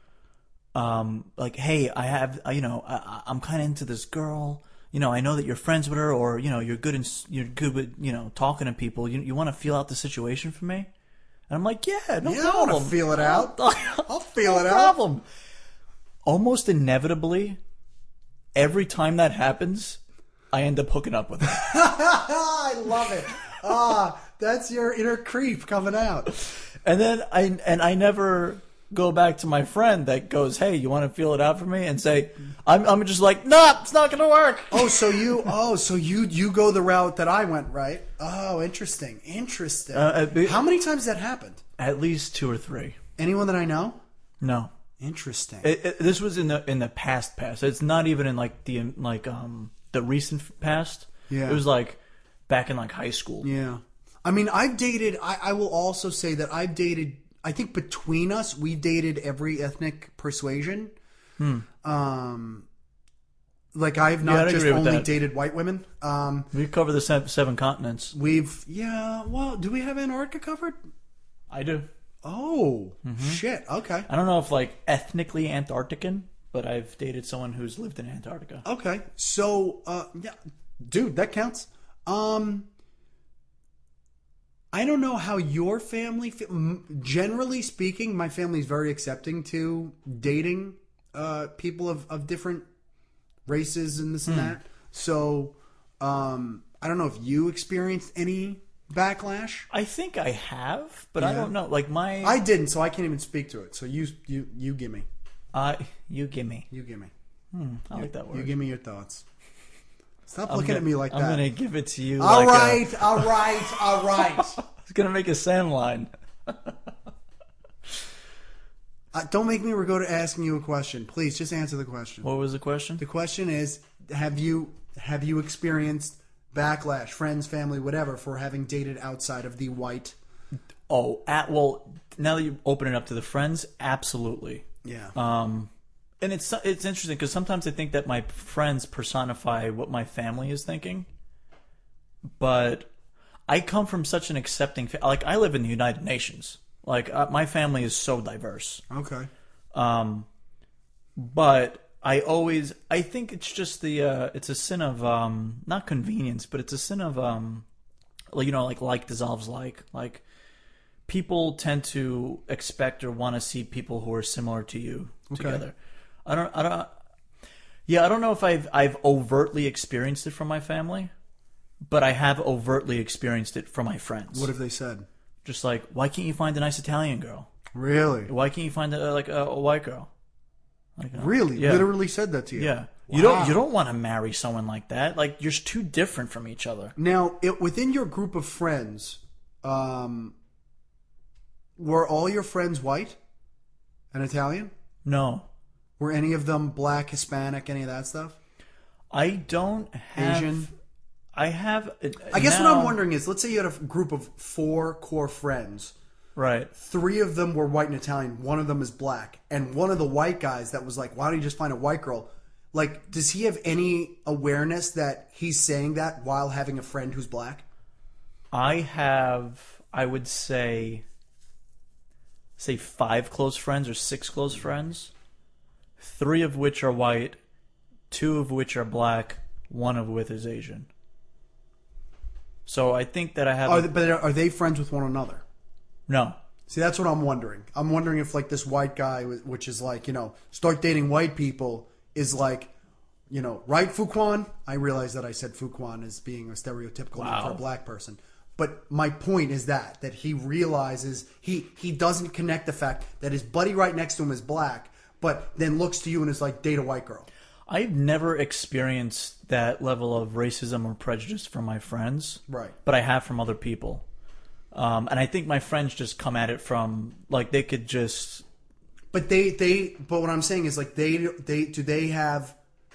hey, I'm kind of into this girl. I know that you're friends with her, or you're good with talking to people. You want to feel out the situation for me? And I'm like, yeah, no problem. I want to feel it out. I'll feel it out. No problem. Almost inevitably, every time that happens, I end up hooking up with her. I love it. That's your inner creep coming out. And then I never go back to my friend that goes, hey, you want to feel it out for me? And say, I'm just like, nah, it's not going to work. So you go the route that I went, right? Oh, interesting. How many times has that happened? At least 2 or 3. Anyone that I know? No. Interesting. This was in the past. It's not even in the recent past. Yeah. It was like back in like high school. Yeah. I mean, I've dated. I will also say that I've dated. I think between us, we dated every ethnic persuasion. Like I've not just only dated white women. We cover the 7 continents. Well, do we have Antarctica covered? I do. Oh, shit. Okay. I don't know if like ethnically Antarctican, but I've dated someone who's lived in Antarctica. Okay. So, yeah, dude, that counts. I don't know how your family... Generally speaking, my family's very accepting to dating people of different races and this and that. So, I don't know if you experienced any backlash? I think I have, but I don't know. Like I didn't, so I can't even speak to it. So you give me. You give me. You give me. I like that word. You give me your thoughts. Stop looking at me like that. I'm gonna give it to you. All right. I was gonna make a sand line. Don't make me go to asking you a question. Please, just answer the question. What was the question? The question is: Have you experienced backlash, friends, family, whatever, for having dated outside of the white? Oh, well, now that you open it up to the friends, absolutely. Yeah. And it's interesting because sometimes I think that my friends personify what my family is thinking, but I come from such an accepting like I live in the United Nations. Like my family is so diverse. Okay. But I think it's just it's a sin of not convenience, but it's a sin of like dissolves like people tend to expect or want to see people who are similar to you together. I don't know if I've overtly experienced it from my family, but I have overtly experienced it from my friends. What have they said? Just like, why can't you find a nice Italian girl? Really? Why can't you find a white girl? Like, really? Yeah. Literally said that to you? Yeah. Wow. You don't want to marry someone like that. Like you're just too different from each other. Now, within your group of friends, were all your friends white and Italian? No. Were any of them black, Hispanic, any of that stuff? I don't have Asian? I have. I guess what I'm wondering is, let's say you had a group of 4 core friends. Right. 3 of them were white and Italian. 1 of them is black. And one of the white guys that was like, why don't you just find a white girl? Like, does he have any awareness that he's saying that while having a friend who's black? I would say 5 close friends or 6 close friends. 3 of which are white, 2 of which are black, 1 of which is Asian. So I think that I have. But are they friends with one another? No. See, that's what I'm wondering. I'm wondering if, like, this white guy, which is like, start dating white people, is like, right, Fuquan? I realize that I said Fuquan as being a stereotypical name for a black person. But my point is that he realizes he doesn't connect the fact that his buddy right next to him is black, but then looks to you and is like, date a white girl. I've never experienced that level of racism or prejudice from my friends. Right. But I have from other people. And I think my friends just come at it from, like, they could just... But but what I'm saying is, like, they have,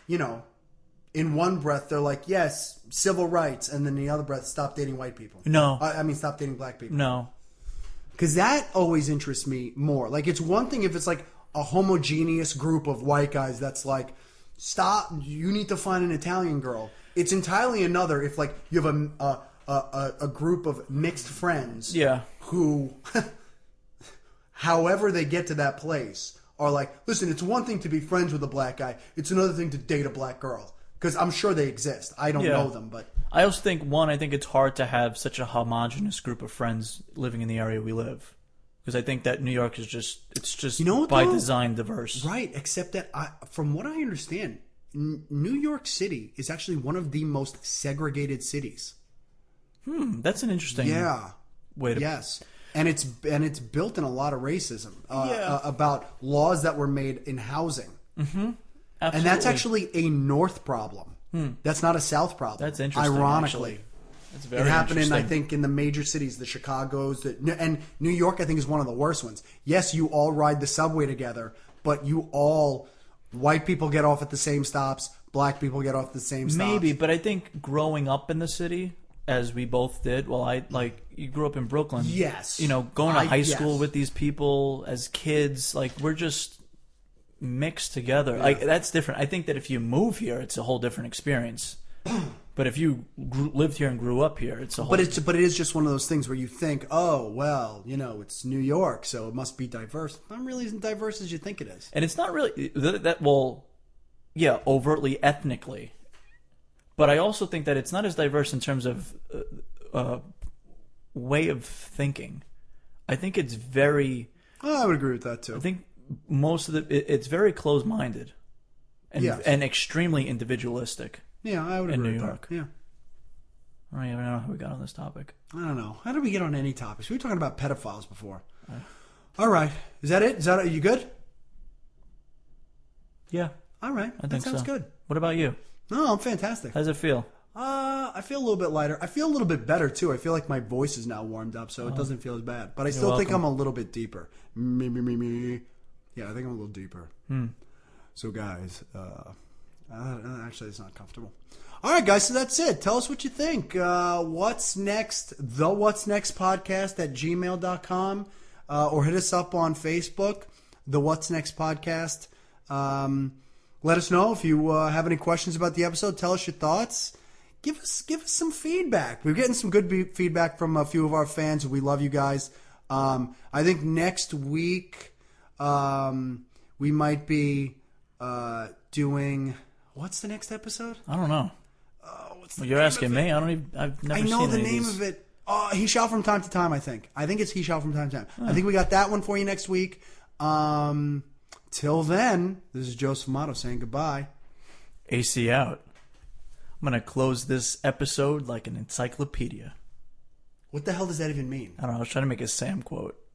in one breath, they're like, yes, civil rights, and then in the other breath, stop dating white people. No. I mean, stop dating black people. No. Because that always interests me more. Like, it's one thing if it's, like, a homogeneous group of white guys that's like, stop, you need to find an Italian girl. It's entirely another if, like, you have a group of mixed friends who, however they get to that place, are like, listen, it's one thing to be friends with a black guy. It's another thing to date a black girl. Because I'm sure they exist. I don't know them, but... I also think, I think it's hard to have such a homogenous group of friends living in the area we live. Because I think that New York is just by design diverse. Right, except that from what I understand, New York City is actually one of the most segregated cities. That's an interesting way to... Yes. And it's built in a lot of racism about laws that were made in housing. Mm-hmm. Absolutely. And that's actually a North problem. That's not a South problem. That's interesting. Ironically. That's very it happened interesting. I think, in the major cities, the Chicagos, and New York, I think, is one of the worst ones. Yes, you all ride the subway together, but white people get off at the same stops, black people get off at the same stops. Maybe, but I think growing up in the city, as we both did, you grew up in Brooklyn. Yes. Going to high school with these people as kids, like, we're just mixed together. Yeah. Like, that's different. I think that if you move here, it's a whole different experience. But if you lived here and grew up here, it's a whole... But it is just one of those things where you think, oh, well, it's New York, so it must be diverse. It really isn't diverse as you think it is. And it's not really... overtly ethnically. But I also think that it's not as diverse in terms of way of thinking. I think it's very... I would agree with that, too. I think most of it's very closed-minded and extremely individualistic. Yeah, I would agree with that. Yeah. I don't even know how we got on this topic. I don't know. How did we get on any topics? We were talking about pedophiles before. All right. Is that it? Are you good? Yeah. All right. I think that sounds so. good. What about you? No, I'm fantastic. How does it feel? I feel a little bit lighter. I feel a little bit better too. I feel like my voice is now warmed up, so it doesn't feel as bad. But I still think I'm a little bit deeper. Me. Yeah, I think I'm a little deeper. So, guys, actually, it's not comfortable. All right, guys, so that's it. Tell us what you think. What's next? The What's Next podcast at gmail.com, or hit us up on Facebook, the What's Next podcast. Let us know if you have any questions about the episode. Tell us your thoughts. Give us some feedback. We're getting some good feedback from a few of our fans. We love you guys. I think next week we might be doing. What's the next episode? I don't know. Well, you're asking me. I've never. I know seen the any name of it. He Shall From Time to Time. I think it's He Shall From Time to Time. I think we got that one for you next week. Till then, this is Joseph Amato saying goodbye. AC out. I'm going to close this episode like an encyclopedia. What the hell does that even mean? I don't know. I was trying to make a Sam quote.